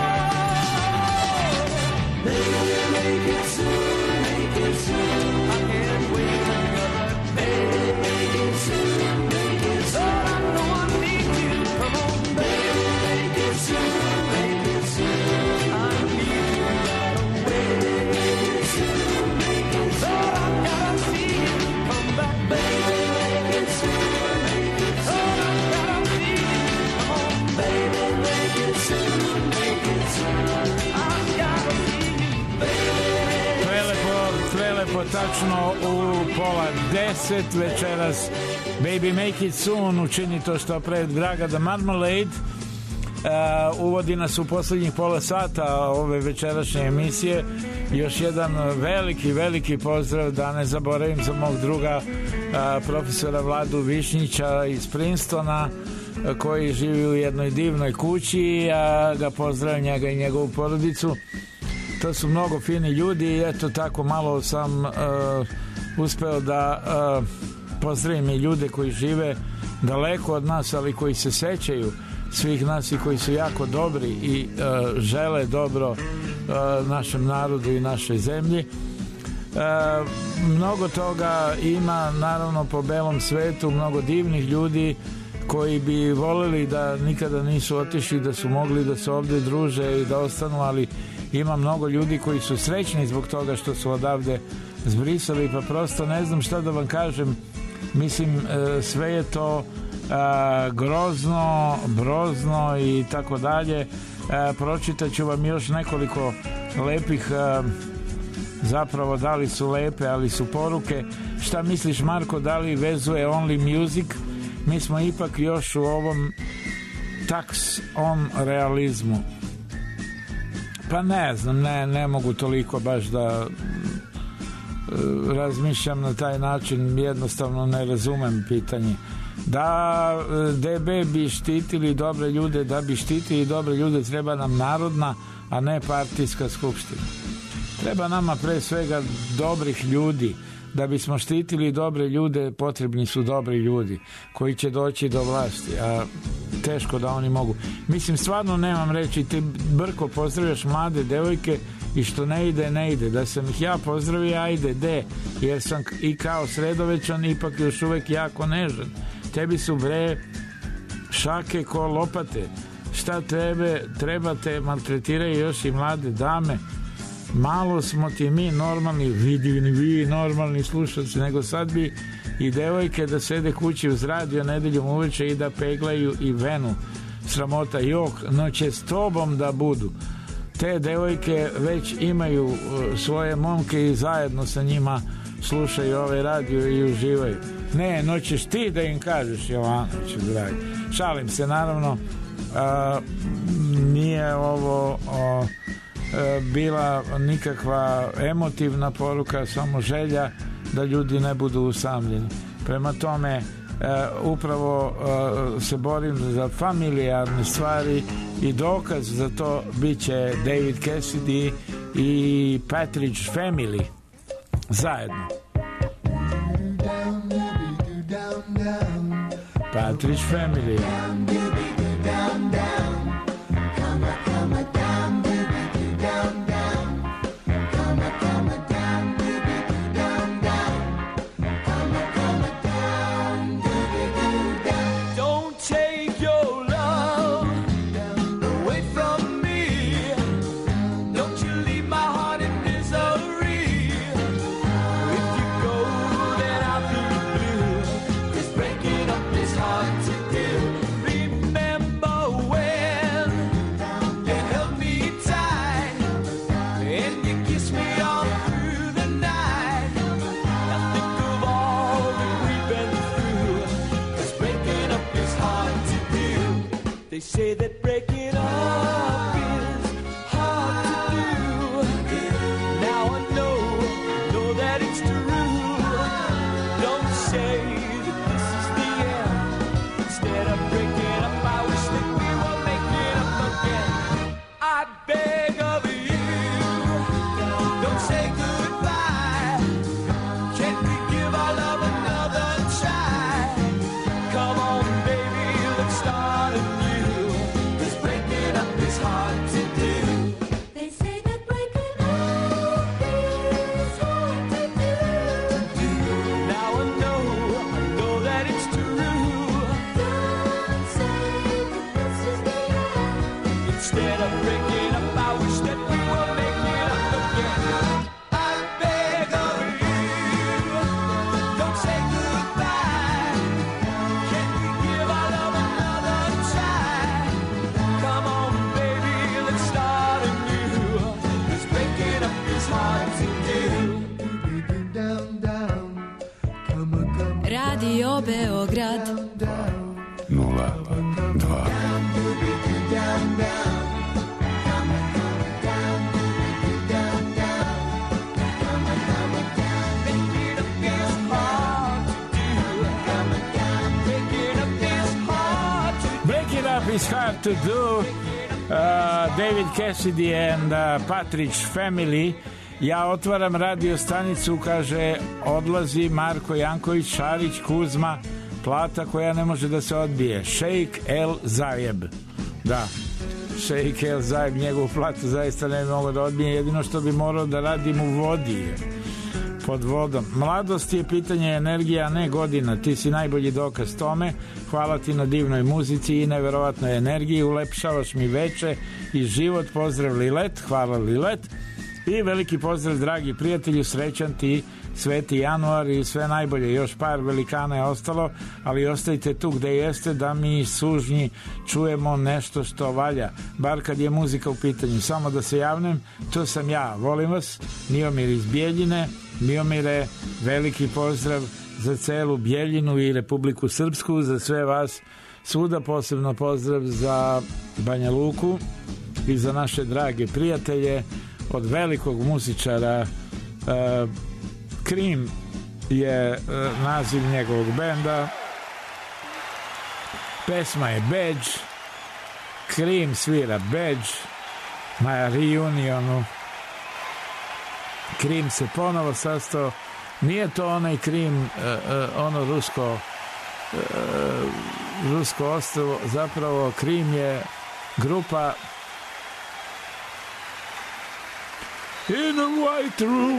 Baby, make it soon, make it soon, I can't wait another day. Make it soon, make it soon, Lord, I know I need you, come on, baby. Make it soon, make it soon, I need you right away. Make it soon, make it soon, Lord, I gotta see you come back, baby. Make it soon, make it soon, Lord, I gotta see you, come on, baby. Make it soon, make it soon, I gotta see you, baby. Prelepo, prelepo, tačno u pola deset večeras. Baby, make it soon, učini to što pre, draga da Marmalade. Uh, uvodi nas u poslednjih pola sata ove večerašnje emisije. Još jedan veliki, veliki pozdrav, da ne zaboravim, za mog druga uh, profesora Vladu Višnjića iz Princetona, uh, koji živi u jednoj divnoj kući, a uh, ga pozdravim njega i njegovu porodicu. To su mnogo fini ljudi i eto tako malo sam uh, uspeo da uh, pozdravim i ljude koji žive daleko od nas, ali koji se sećaju svih nas i koji su jako dobri i uh, žele dobro uh, našem narodu i našoj zemlji. Uh, mnogo toga ima naravno po belom svetu, mnogo divnih ljudi koji bi voleli da nikada nisu otišli, da su mogli da se ovde druže i da ostanu, ali ima mnogo ljudi koji su srećni zbog toga što su odavde zbrisali, pa prosto ne znam šta da vam kažem. Mislim, sve je to a, grozno, brozno i tako dalje. Pročitat ću vam još nekoliko lepih, a, zapravo da li su lepe, ali su poruke. Šta misliš, Marko, da li vezuje Only Music? Mi smo ipak još u ovom tax on realizmu. Pa ne znam, ne, ne mogu toliko baš da razmišljam na taj način, jednostavno ne razumem pitanje. Da D B bi štitili dobre ljude, da bi štitili dobre ljude treba nam narodna, a ne partijska skupština. Treba nama pre svega dobrih ljudi. Da bismo štitili dobre ljude, potrebni su dobri ljudi koji će doći do vlasti, a teško da oni mogu. Mislim, stvarno nemam reći, ti Brko pozdravljaš mlade devojke i što ne ide, ne ide. Da sam ih ja pozdravio, ajde, de, jer sam i kao sredovečan ipak još uvek jako nežan. Tebi su bre šake ko lopate. Šta tebe, treba te maltretiraju još i mlade dame. Malo smo ti mi normalni, vidi vi normalni slušalci, nego sad bi i devojke da sede kući uz radio nedeljom uveče i da peglaju i venu. Sramota, jok, no će s tobom da budu. Te devojke već imaju uh, svoje momke i zajedno sa njima slušaju ovaj radio i uživaju. Ne, no ćeš ti da im kažeš, Jovanoviću, dragi. Šalim se, naravno, uh, nije ovo uh, bila nikakva emotivna poruka, samo želja da ljudi ne budu usamljeni. Prema tome, Uh, upravo uh, se borim za familijarne stvari i dokaz za to bit će David Cassidy i Partridge Family zajedno. Partridge Family. They say that breaking up is hard to do. Now I know, know that it's true. Don't say that this is the end. Instead of breaking up, I wish that we were making up again. I beg of you, don't say goodbye. Can't we give our love another try? Come on, baby, let's start anew. Hard to do. They say that breaking up is hard to do. Now I know, I know that it's true. Don't say that this is the end. Instead of breaking up, I wish that we were making up again. I beg of you, don't say goodbye. Can we give our love another try? Come on. Radio Beograd nula dva. Break it up is hard to do. Uh, David Cassidy and uh, Partridge Family. Ja otvaram radio stanicu, kaže, odlazi Marko Janković, Šarić, Kuzma, plata koja ne može da se odbije. Šejk El Zajeb. Da, Šejk El Zajeb, njegovu platu zaista ne bi mogao da odbije, jedino što bi morao da radim u vodi, pod vodom. Mladost je pitanje energije, a ne godina. Ti si najbolji dokaz tome. Hvala ti na divnoj muzici i neverovatnoj energiji. Ulepšavaš mi veče i život. Pozdrav Lilet. Hvala Lilet. I veliki pozdrav, dragi prijatelju, srećan ti Sveti januar i sve najbolje. Još par velikana je ostalo, ali ostajte tu gde jeste da mi sužnji čujemo nešto što valja, bar kad je muzika u pitanju. Samo da se javnem, to sam ja, volim vas, Miomir iz Bijeljine. Miomire, veliki pozdrav za celu Bijeljinu i Republiku Srpsku, za sve vas svuda, posebno pozdrav za Banja Luku i za naše drage prijatelje od velikog muzičara. uh, Krim je uh, naziv njegovog benda, pesma je Badge, Krim svira Badge na reunionu. Krim se ponovo sastao, nije to onaj Krim, uh, uh, ono rusko uh, rusko ostrvo, zapravo Krim je grupa In a White Room.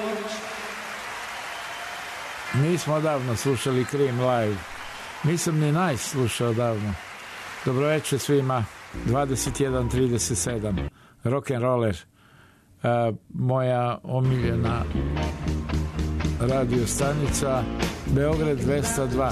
Nismo davno slušali Krim live. Nisam ni Nice slušao davno. Dobroveče svima. dvadeset jedan trideset sedam. Rock'n'roller. Uh, moja omiljena radio stanica Beograd dvesta dva.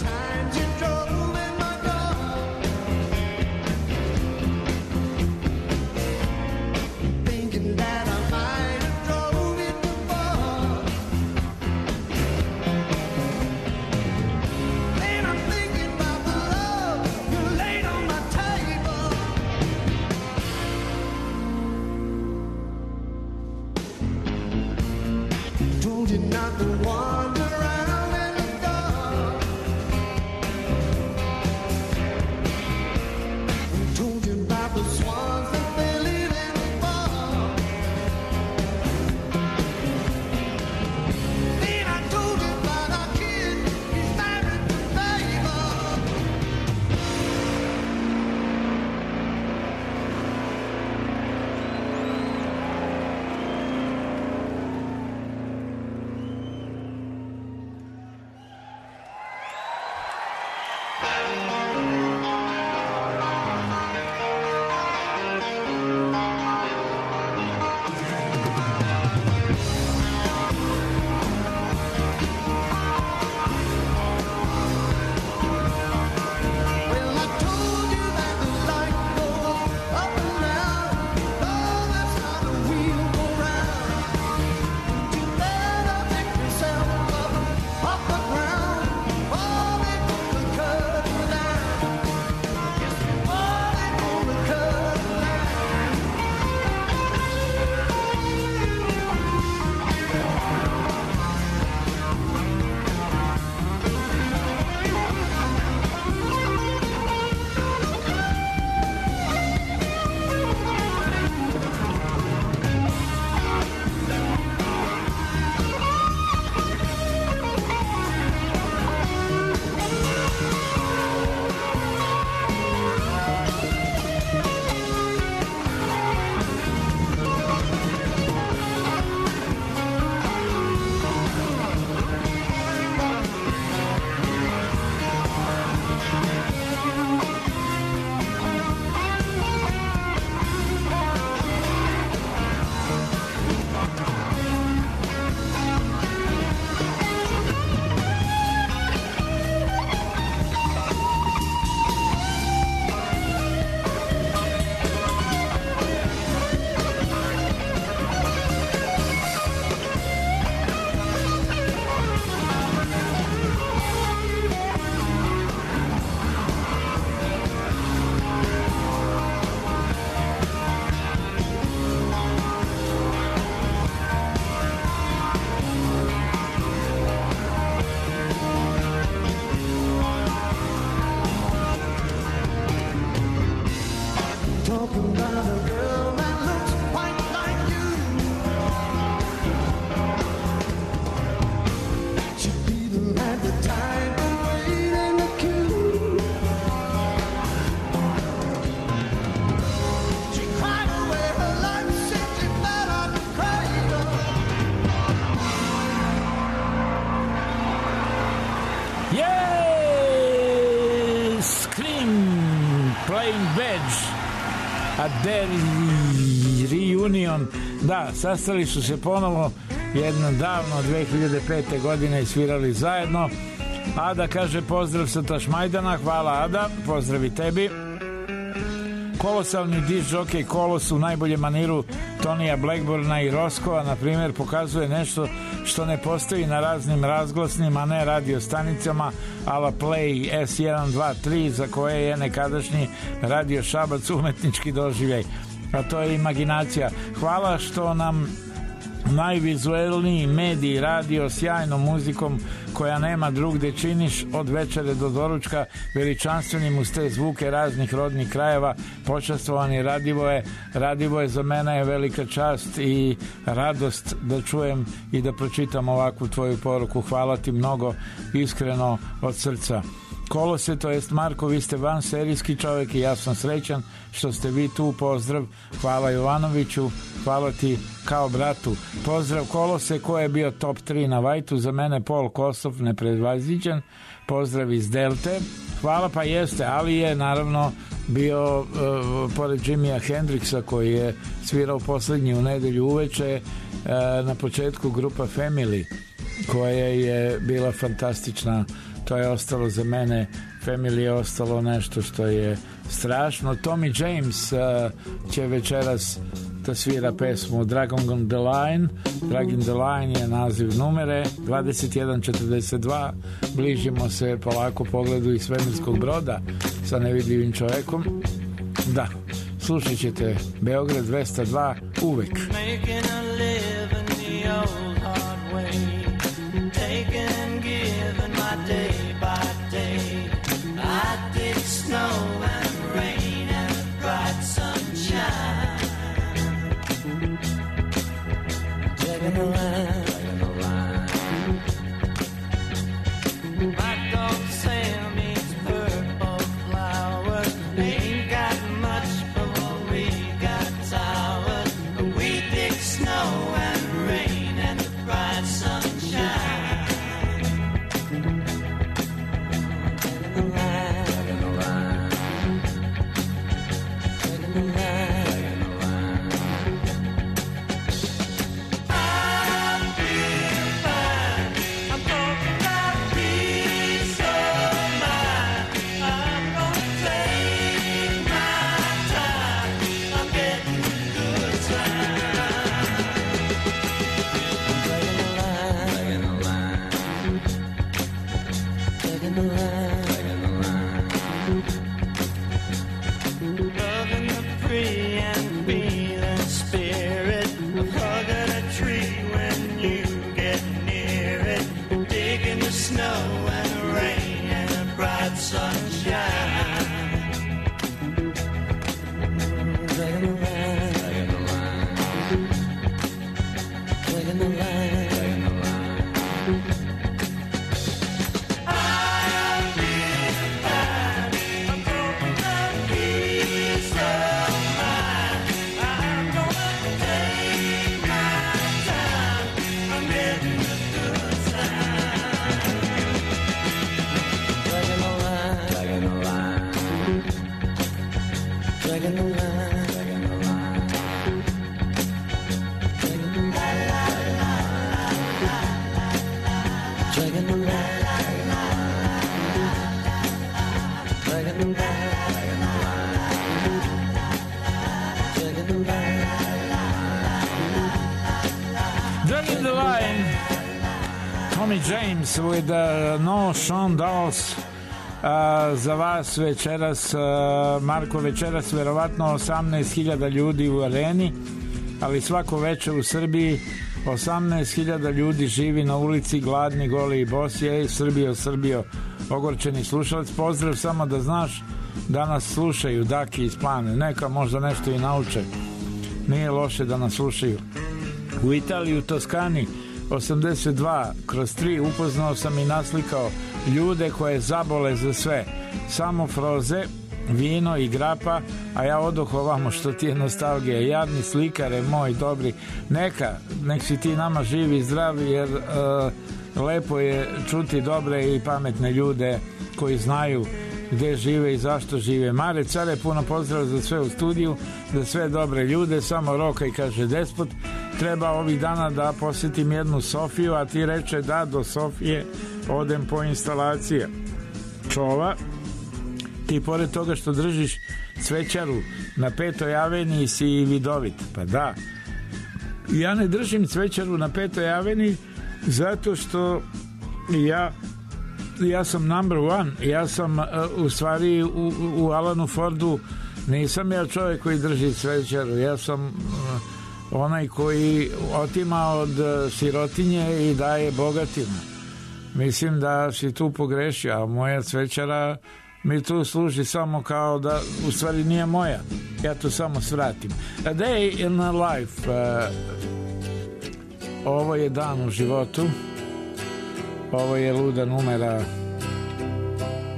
A their reunion, da, sastali su se ponovo jednom davno dve hiljade pete godine i svirali zajedno. Ada kaže pozdrav sa Tašmajdana, hvala Ada, pozdrav i tebi. Kolosalni disk džokej Kolos u najboljem maniru Tonija Blackburna i Roskova, na primjer, pokazuje nešto što ne postoji na raznim razglasnima, ne radio stanicama, ala Play S jedan dva tri, za koje je nekadašnji radio Šabac umetnički doživljaj, a to je imaginacija. Hvala što nam najvizuelniji mediji radio sjajnom muzikom koja nema drugde činiš od večere do doručka, veličanstvenim uz te zvuke raznih rodnih krajeva. Počastovani Radivoje, Radivoje, za mene je velika čast i radost da čujem i da pročitam ovakvu tvoju poruku. Hvala ti mnogo, iskreno od srca. Kolose, to jest Marko, vi ste van serijski čovjek i ja sam srećan što ste vi tu. Pozdrav, hvala Jovanoviću, hvala ti kao bratu. Pozdrav Kolose, ko je bio top tri na Vajtu, za mene Pol Kosov, nepredvaziđen. Pozdrav iz Delte. Hvala, pa jeste, ali je naravno bio uh, pored Jimija Hendrixa koji je svirao posljednji u nedelju uveče, uh, na početku grupa Family koja je bila fantastična. To je ostalo za mene, Family je ostalo nešto što je strašno. Tommy James uh, će večeras da svira pesmu Dragon on the Line. Dragon the Line je naziv numere dvadeset jedan četrdeset dva. Bližimo se polako pogledu iz svemirskog broda sa nevidljivim čovekom. Da, slušat ćete Beograd dvesta dva uvek. Making a living the old hard way, taking and giving my day by day. I did snow and rain and bright sunshine. Dragging the line, dragging the line. My dog Sam eats purple flowers. Ain't got much, but we got towers. We dig snow and rain and the bright sunshine. Dragging the line, dragging the line. Dragging the line, dragging the line. I'm feeling fine. I'm talking about peace of mind. I'm gonna take my time. I'm getting good time. Dragging the line, dragging the line. Dragging the line, dragging the line. Loving the free and feeling spirit of hugging a tree when you get near it, digging the snow and the rain and the bright sunshine. Dragging the line, dragging the line. Dragging the line, dragging the line. I'm feeling fine. I'm talking about peace of mind. I'm gonna take my time. I'm getting a good time. Dragging the line, dragging the line. Dragging the line, dragging the line. Dragging the line, dragging the line. Dragging the line, dragging the line. Dragging the Line, Tommy James with uh, No Sean Dawes. Uh, za vas večeras, uh, Marko, večeras verovatno osamnaest hiljada ljudi u areni, ali svako večer u Srbiji osamnaest hiljada ljudi živi na ulici, gladni, goli i bosi. Ej, Srbijo, Srbijo, ogorčeni slušalac, pozdrav, samo da znaš da nas slušaju Daki iz Plane, neka možda nešto i nauče, nije loše da nas slušaju. U Italiji, u Toskani, osamdeset dva kroz tri upoznao sam i naslikao ljude koje zabole za sve, samo froze, vino i grapa, a ja odoh ovamo, što ti je nostalgija, jadni slikare moj dobri, neka, nek si ti nama živi i zdravi, jer uh, lepo je čuti dobre i pametne ljude koji znaju gde žive i zašto žive. Mare, care, puno pozdrav za sve u studiju, za sve dobre ljude, samo roka i kaže Despot. Treba ovih dana da posjetim jednu Sofiju, a ti reče da do Sofije odem po instalacije. Čova, ti pored toga što držiš cvećaru na Petoj aveniji si i vidovit. Pa da, ja ne držim cvećaru na Petoj aveniji zato što ja ja sam number one, ja sam uh, u stvari u, u Alanu Fordu nisam ja čovjek koji drži cvećaru, ja sam uh, onaj koji otima od uh, sirotinje i daje bogatima. Mislim da si tu pogrešio, a moja cvećara mi tu služi samo kao da u stvari nije moja, ja to samo svratim. A day in a life, uh, ovo je dan u životu, ovo je luda numera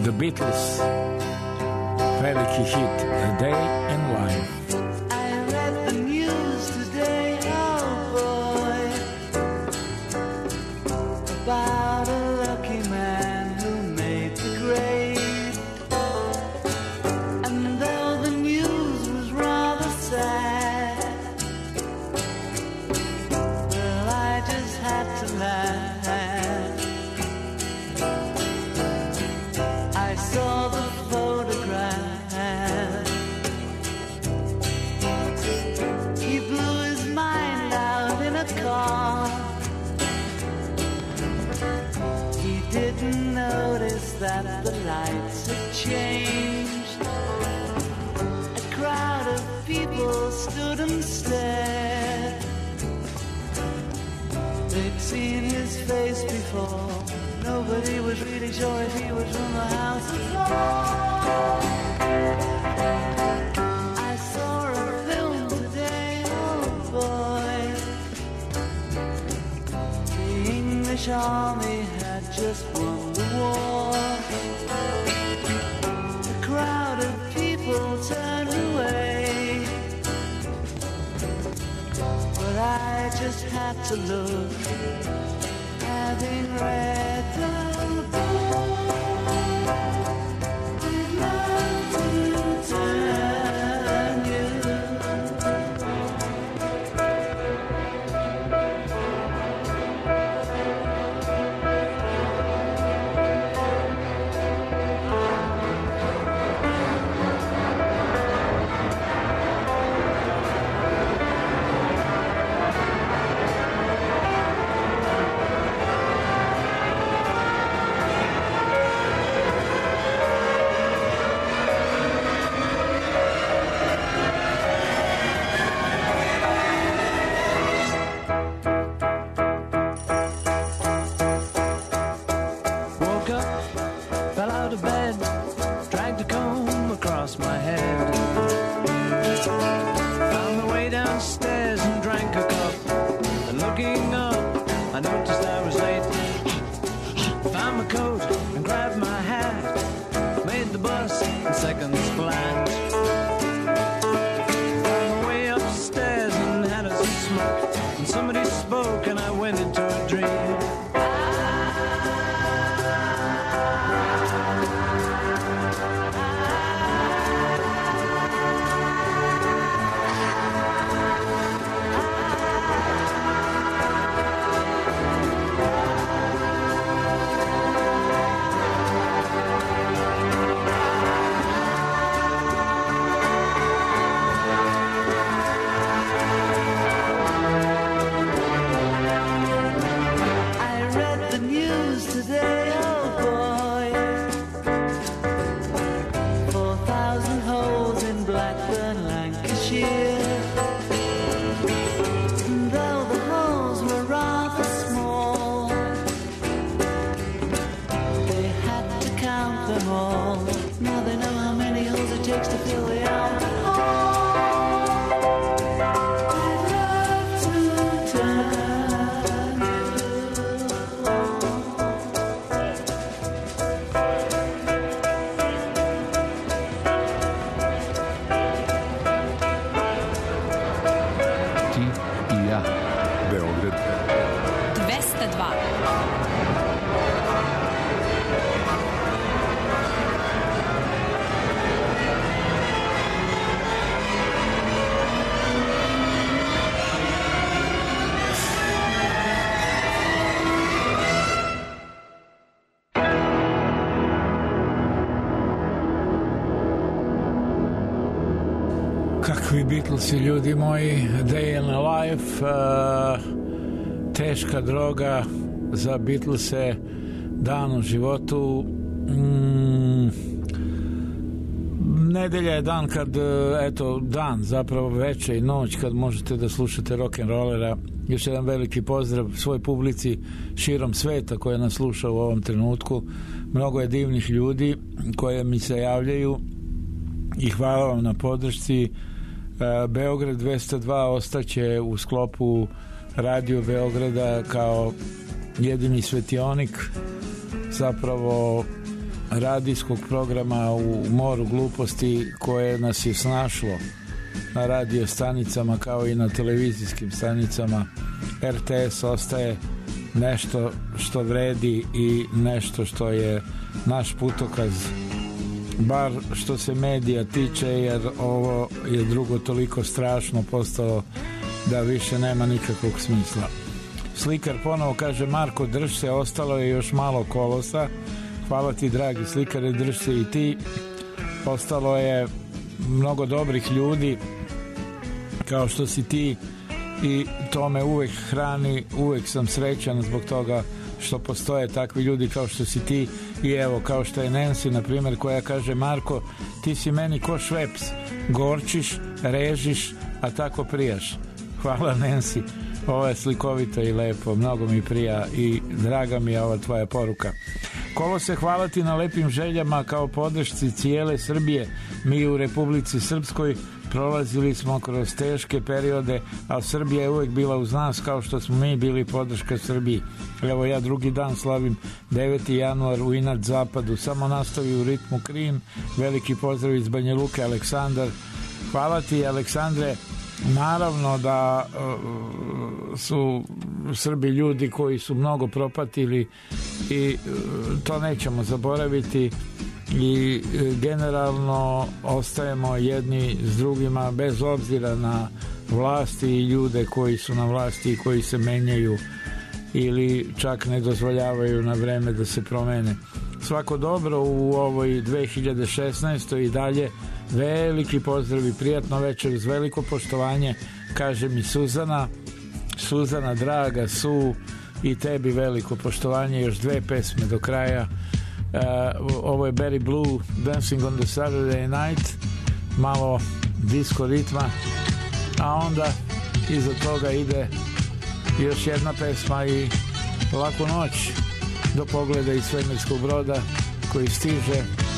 The Beatles, veliki hit A Day in Life. I read the news today, oh boy, about a lucky man who made the grade. And though the news was rather sad, well, I just had to laugh. I saw the photograph. He blew his mind out in a car. He didn't notice that the lights had changed. A crowd of people stood and stared. They'd seen his face before. Nobody was really sure if he was from the House of Lords. I saw a film today, oh boy. The English army had just won the war. A crowd of people turned away, but I just had to look. Having read the book, I'd love to turn you. Kakvi Beatlesi, ljudi moji. Day in a Life, uh, teška droga za Beatlese, dan u životu. mm, Nedelja je dan kad, eto, dan, zapravo veče i noć kad možete da slušate rock'n'rollera. Još jedan veliki pozdrav svoj publici širom sveta koja nas sluša u ovom trenutku. Mnogo je divnih ljudi koje mi se javljaju i hvala vam na podršci. Beograd dvesta dva ostaće u sklopu Radio Beograda kao jedini svetionik, zapravo radijskog programa u moru gluposti koje nas je snašlo na radio stanicama kao i na televizijskim stanicama. R T S ostaje nešto što vredi i nešto što je naš putokaz, bar što se medija tiče, jer ovo je drugo toliko strašno postalo da više nema nikakvog smisla. Slikar ponovo kaže: Marko, drž se, ostalo je još malo kolosa. Hvala ti, dragi slikare, drž se i ti. Ostalo je mnogo dobrih ljudi kao što si ti i to me uvek hrani, uvek sam srećan zbog toga što postoje takvi ljudi kao što si ti i evo kao što je Nancy na primjer, koja kaže: Marko, ti si meni ko Šveps, gorčiš, režiš, a tako prijaš. Hvala, Nancy, ovo je slikovito i lepo, mnogo mi prija i draga mi je ova tvoja poruka. Kolo se, hvala ti na lepim željama kao podršci cijele Srbije. Mi u Republici Srpskoj prolazili smo kroz teške periode, a Srbija je uvijek bila uz nas kao što smo mi bili podrška Srbiji. Evo ja drugi dan slavim deveti januar u inat zapadu, samo nastavi u ritmu Krim. Veliki pozdrav iz Banja Luke, Aleksandar. Hvala ti, Aleksandre. Naravno da uh, su Srbi ljudi koji su mnogo propatili i uh, to nećemo zaboraviti i uh, generalno ostajemo jedni s drugima bez obzira na vlasti i ljude koji su na vlasti i koji se menjaju ili čak ne dozvoljavaju na vreme da se promene. Svako dobro u ovoj dve hiljade šesnaestoj i dalje. Veliki pozdrav i prijatno večer uz veliko poštovanje, kaže mi Suzana. Suzana, draga, Su, i tebi veliko poštovanje. Još dve pesme do kraja. Uh, ovo je Barry Blue, Dancing on the Saturday Night, malo disco ritma, a onda iza toga ide još jedna pesma i laku noć do pogleda iz svemirskog broda koji stiže.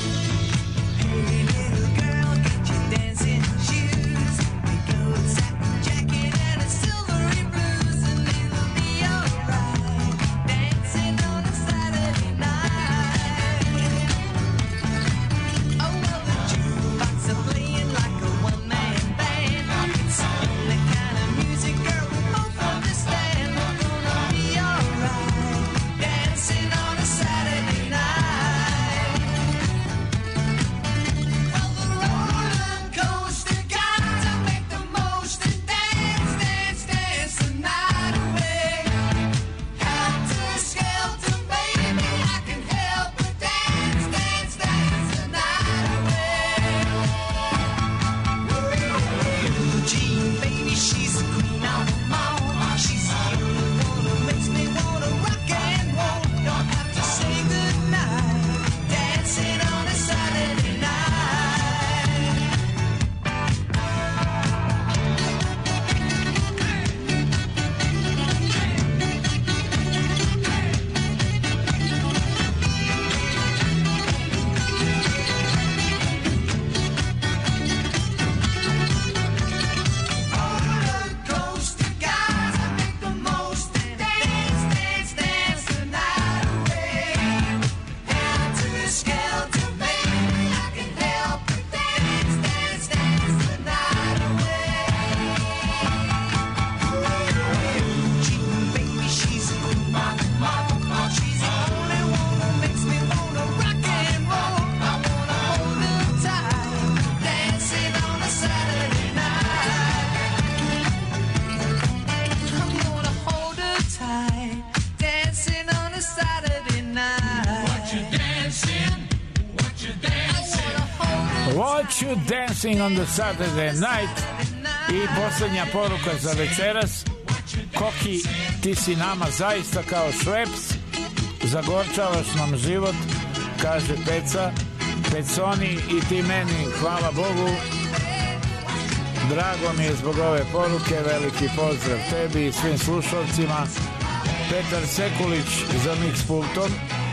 Dancing on the Saturday Night. I posljednja poruka za večeras: Koki, ti si nama zaista kao Šveps, zagorčavaš nam život, kaže Peca. Peconi, i ti meni, hvala Bogu. Drago mi je zbog ove poruke, veliki pozdrav tebi i svim slušalcima. Petar Sekulić za mix pultom.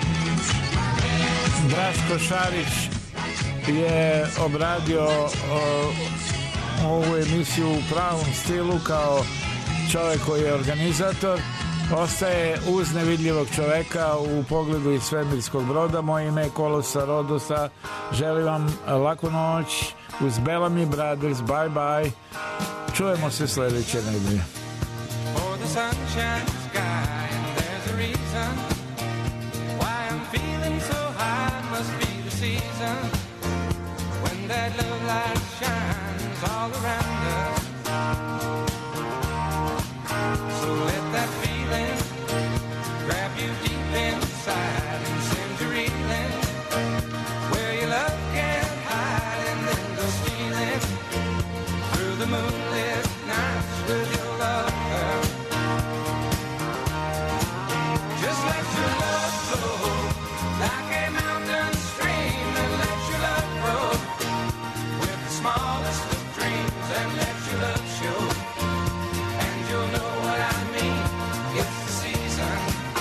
Draško Šarić je obradio o, ovu emisiju u pravom stilu kao čovjek koji je organizator ostaje uz nevidljivog čoveka u pogledu iz svemirskog broda. Moje ime je Kolosa Rodosa. Želim vam laku noć uz Bellamy Brothers. Bye bye. Čujemo se sledeće nedelje. For the sunshine sky, and there's a reason why I'm feeling so high. Must be the season when that love light shines all around us. So let that feeling grab you deep inside and send you reeling where your love can't hide, and then go stealing through the moonlit nights with your lover. Just let your love flow like a mountain stream, and let your love grow with the smallest of dreams, and let your love show, and you'll know what I mean. It's the season.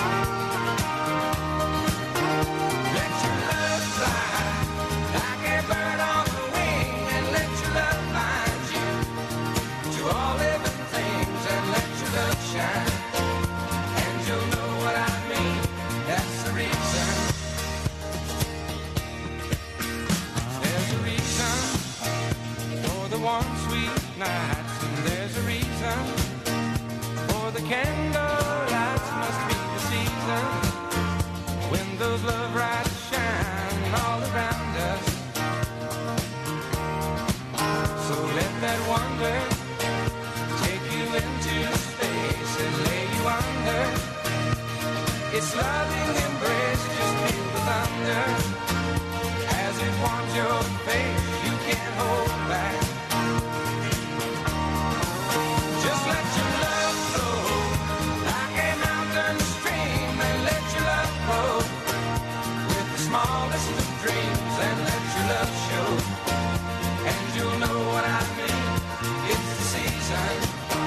Let your love fly like a bird on the wing, and let your love find you to all living things, and let your love shine, and you'll know what I mean. That's the reason. There's a reason for the warm, sweet nights, and there's a reason for the candle lights. Must be the season when those love lights shine all around us. So let that wonder take you into space and lay you under its loving embrace. Just feel the thunder as it warms your face. You can't hold back. Just let your love flow like a mountain stream, and let your love grow with the smallest of dreams, and let your love show, and you'll know what I mean. It's the season.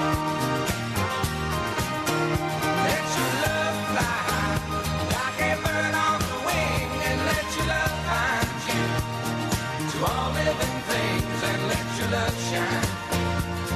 Let your love fly like a bird on the wing, and let your love find you to all living things, and let your love shine,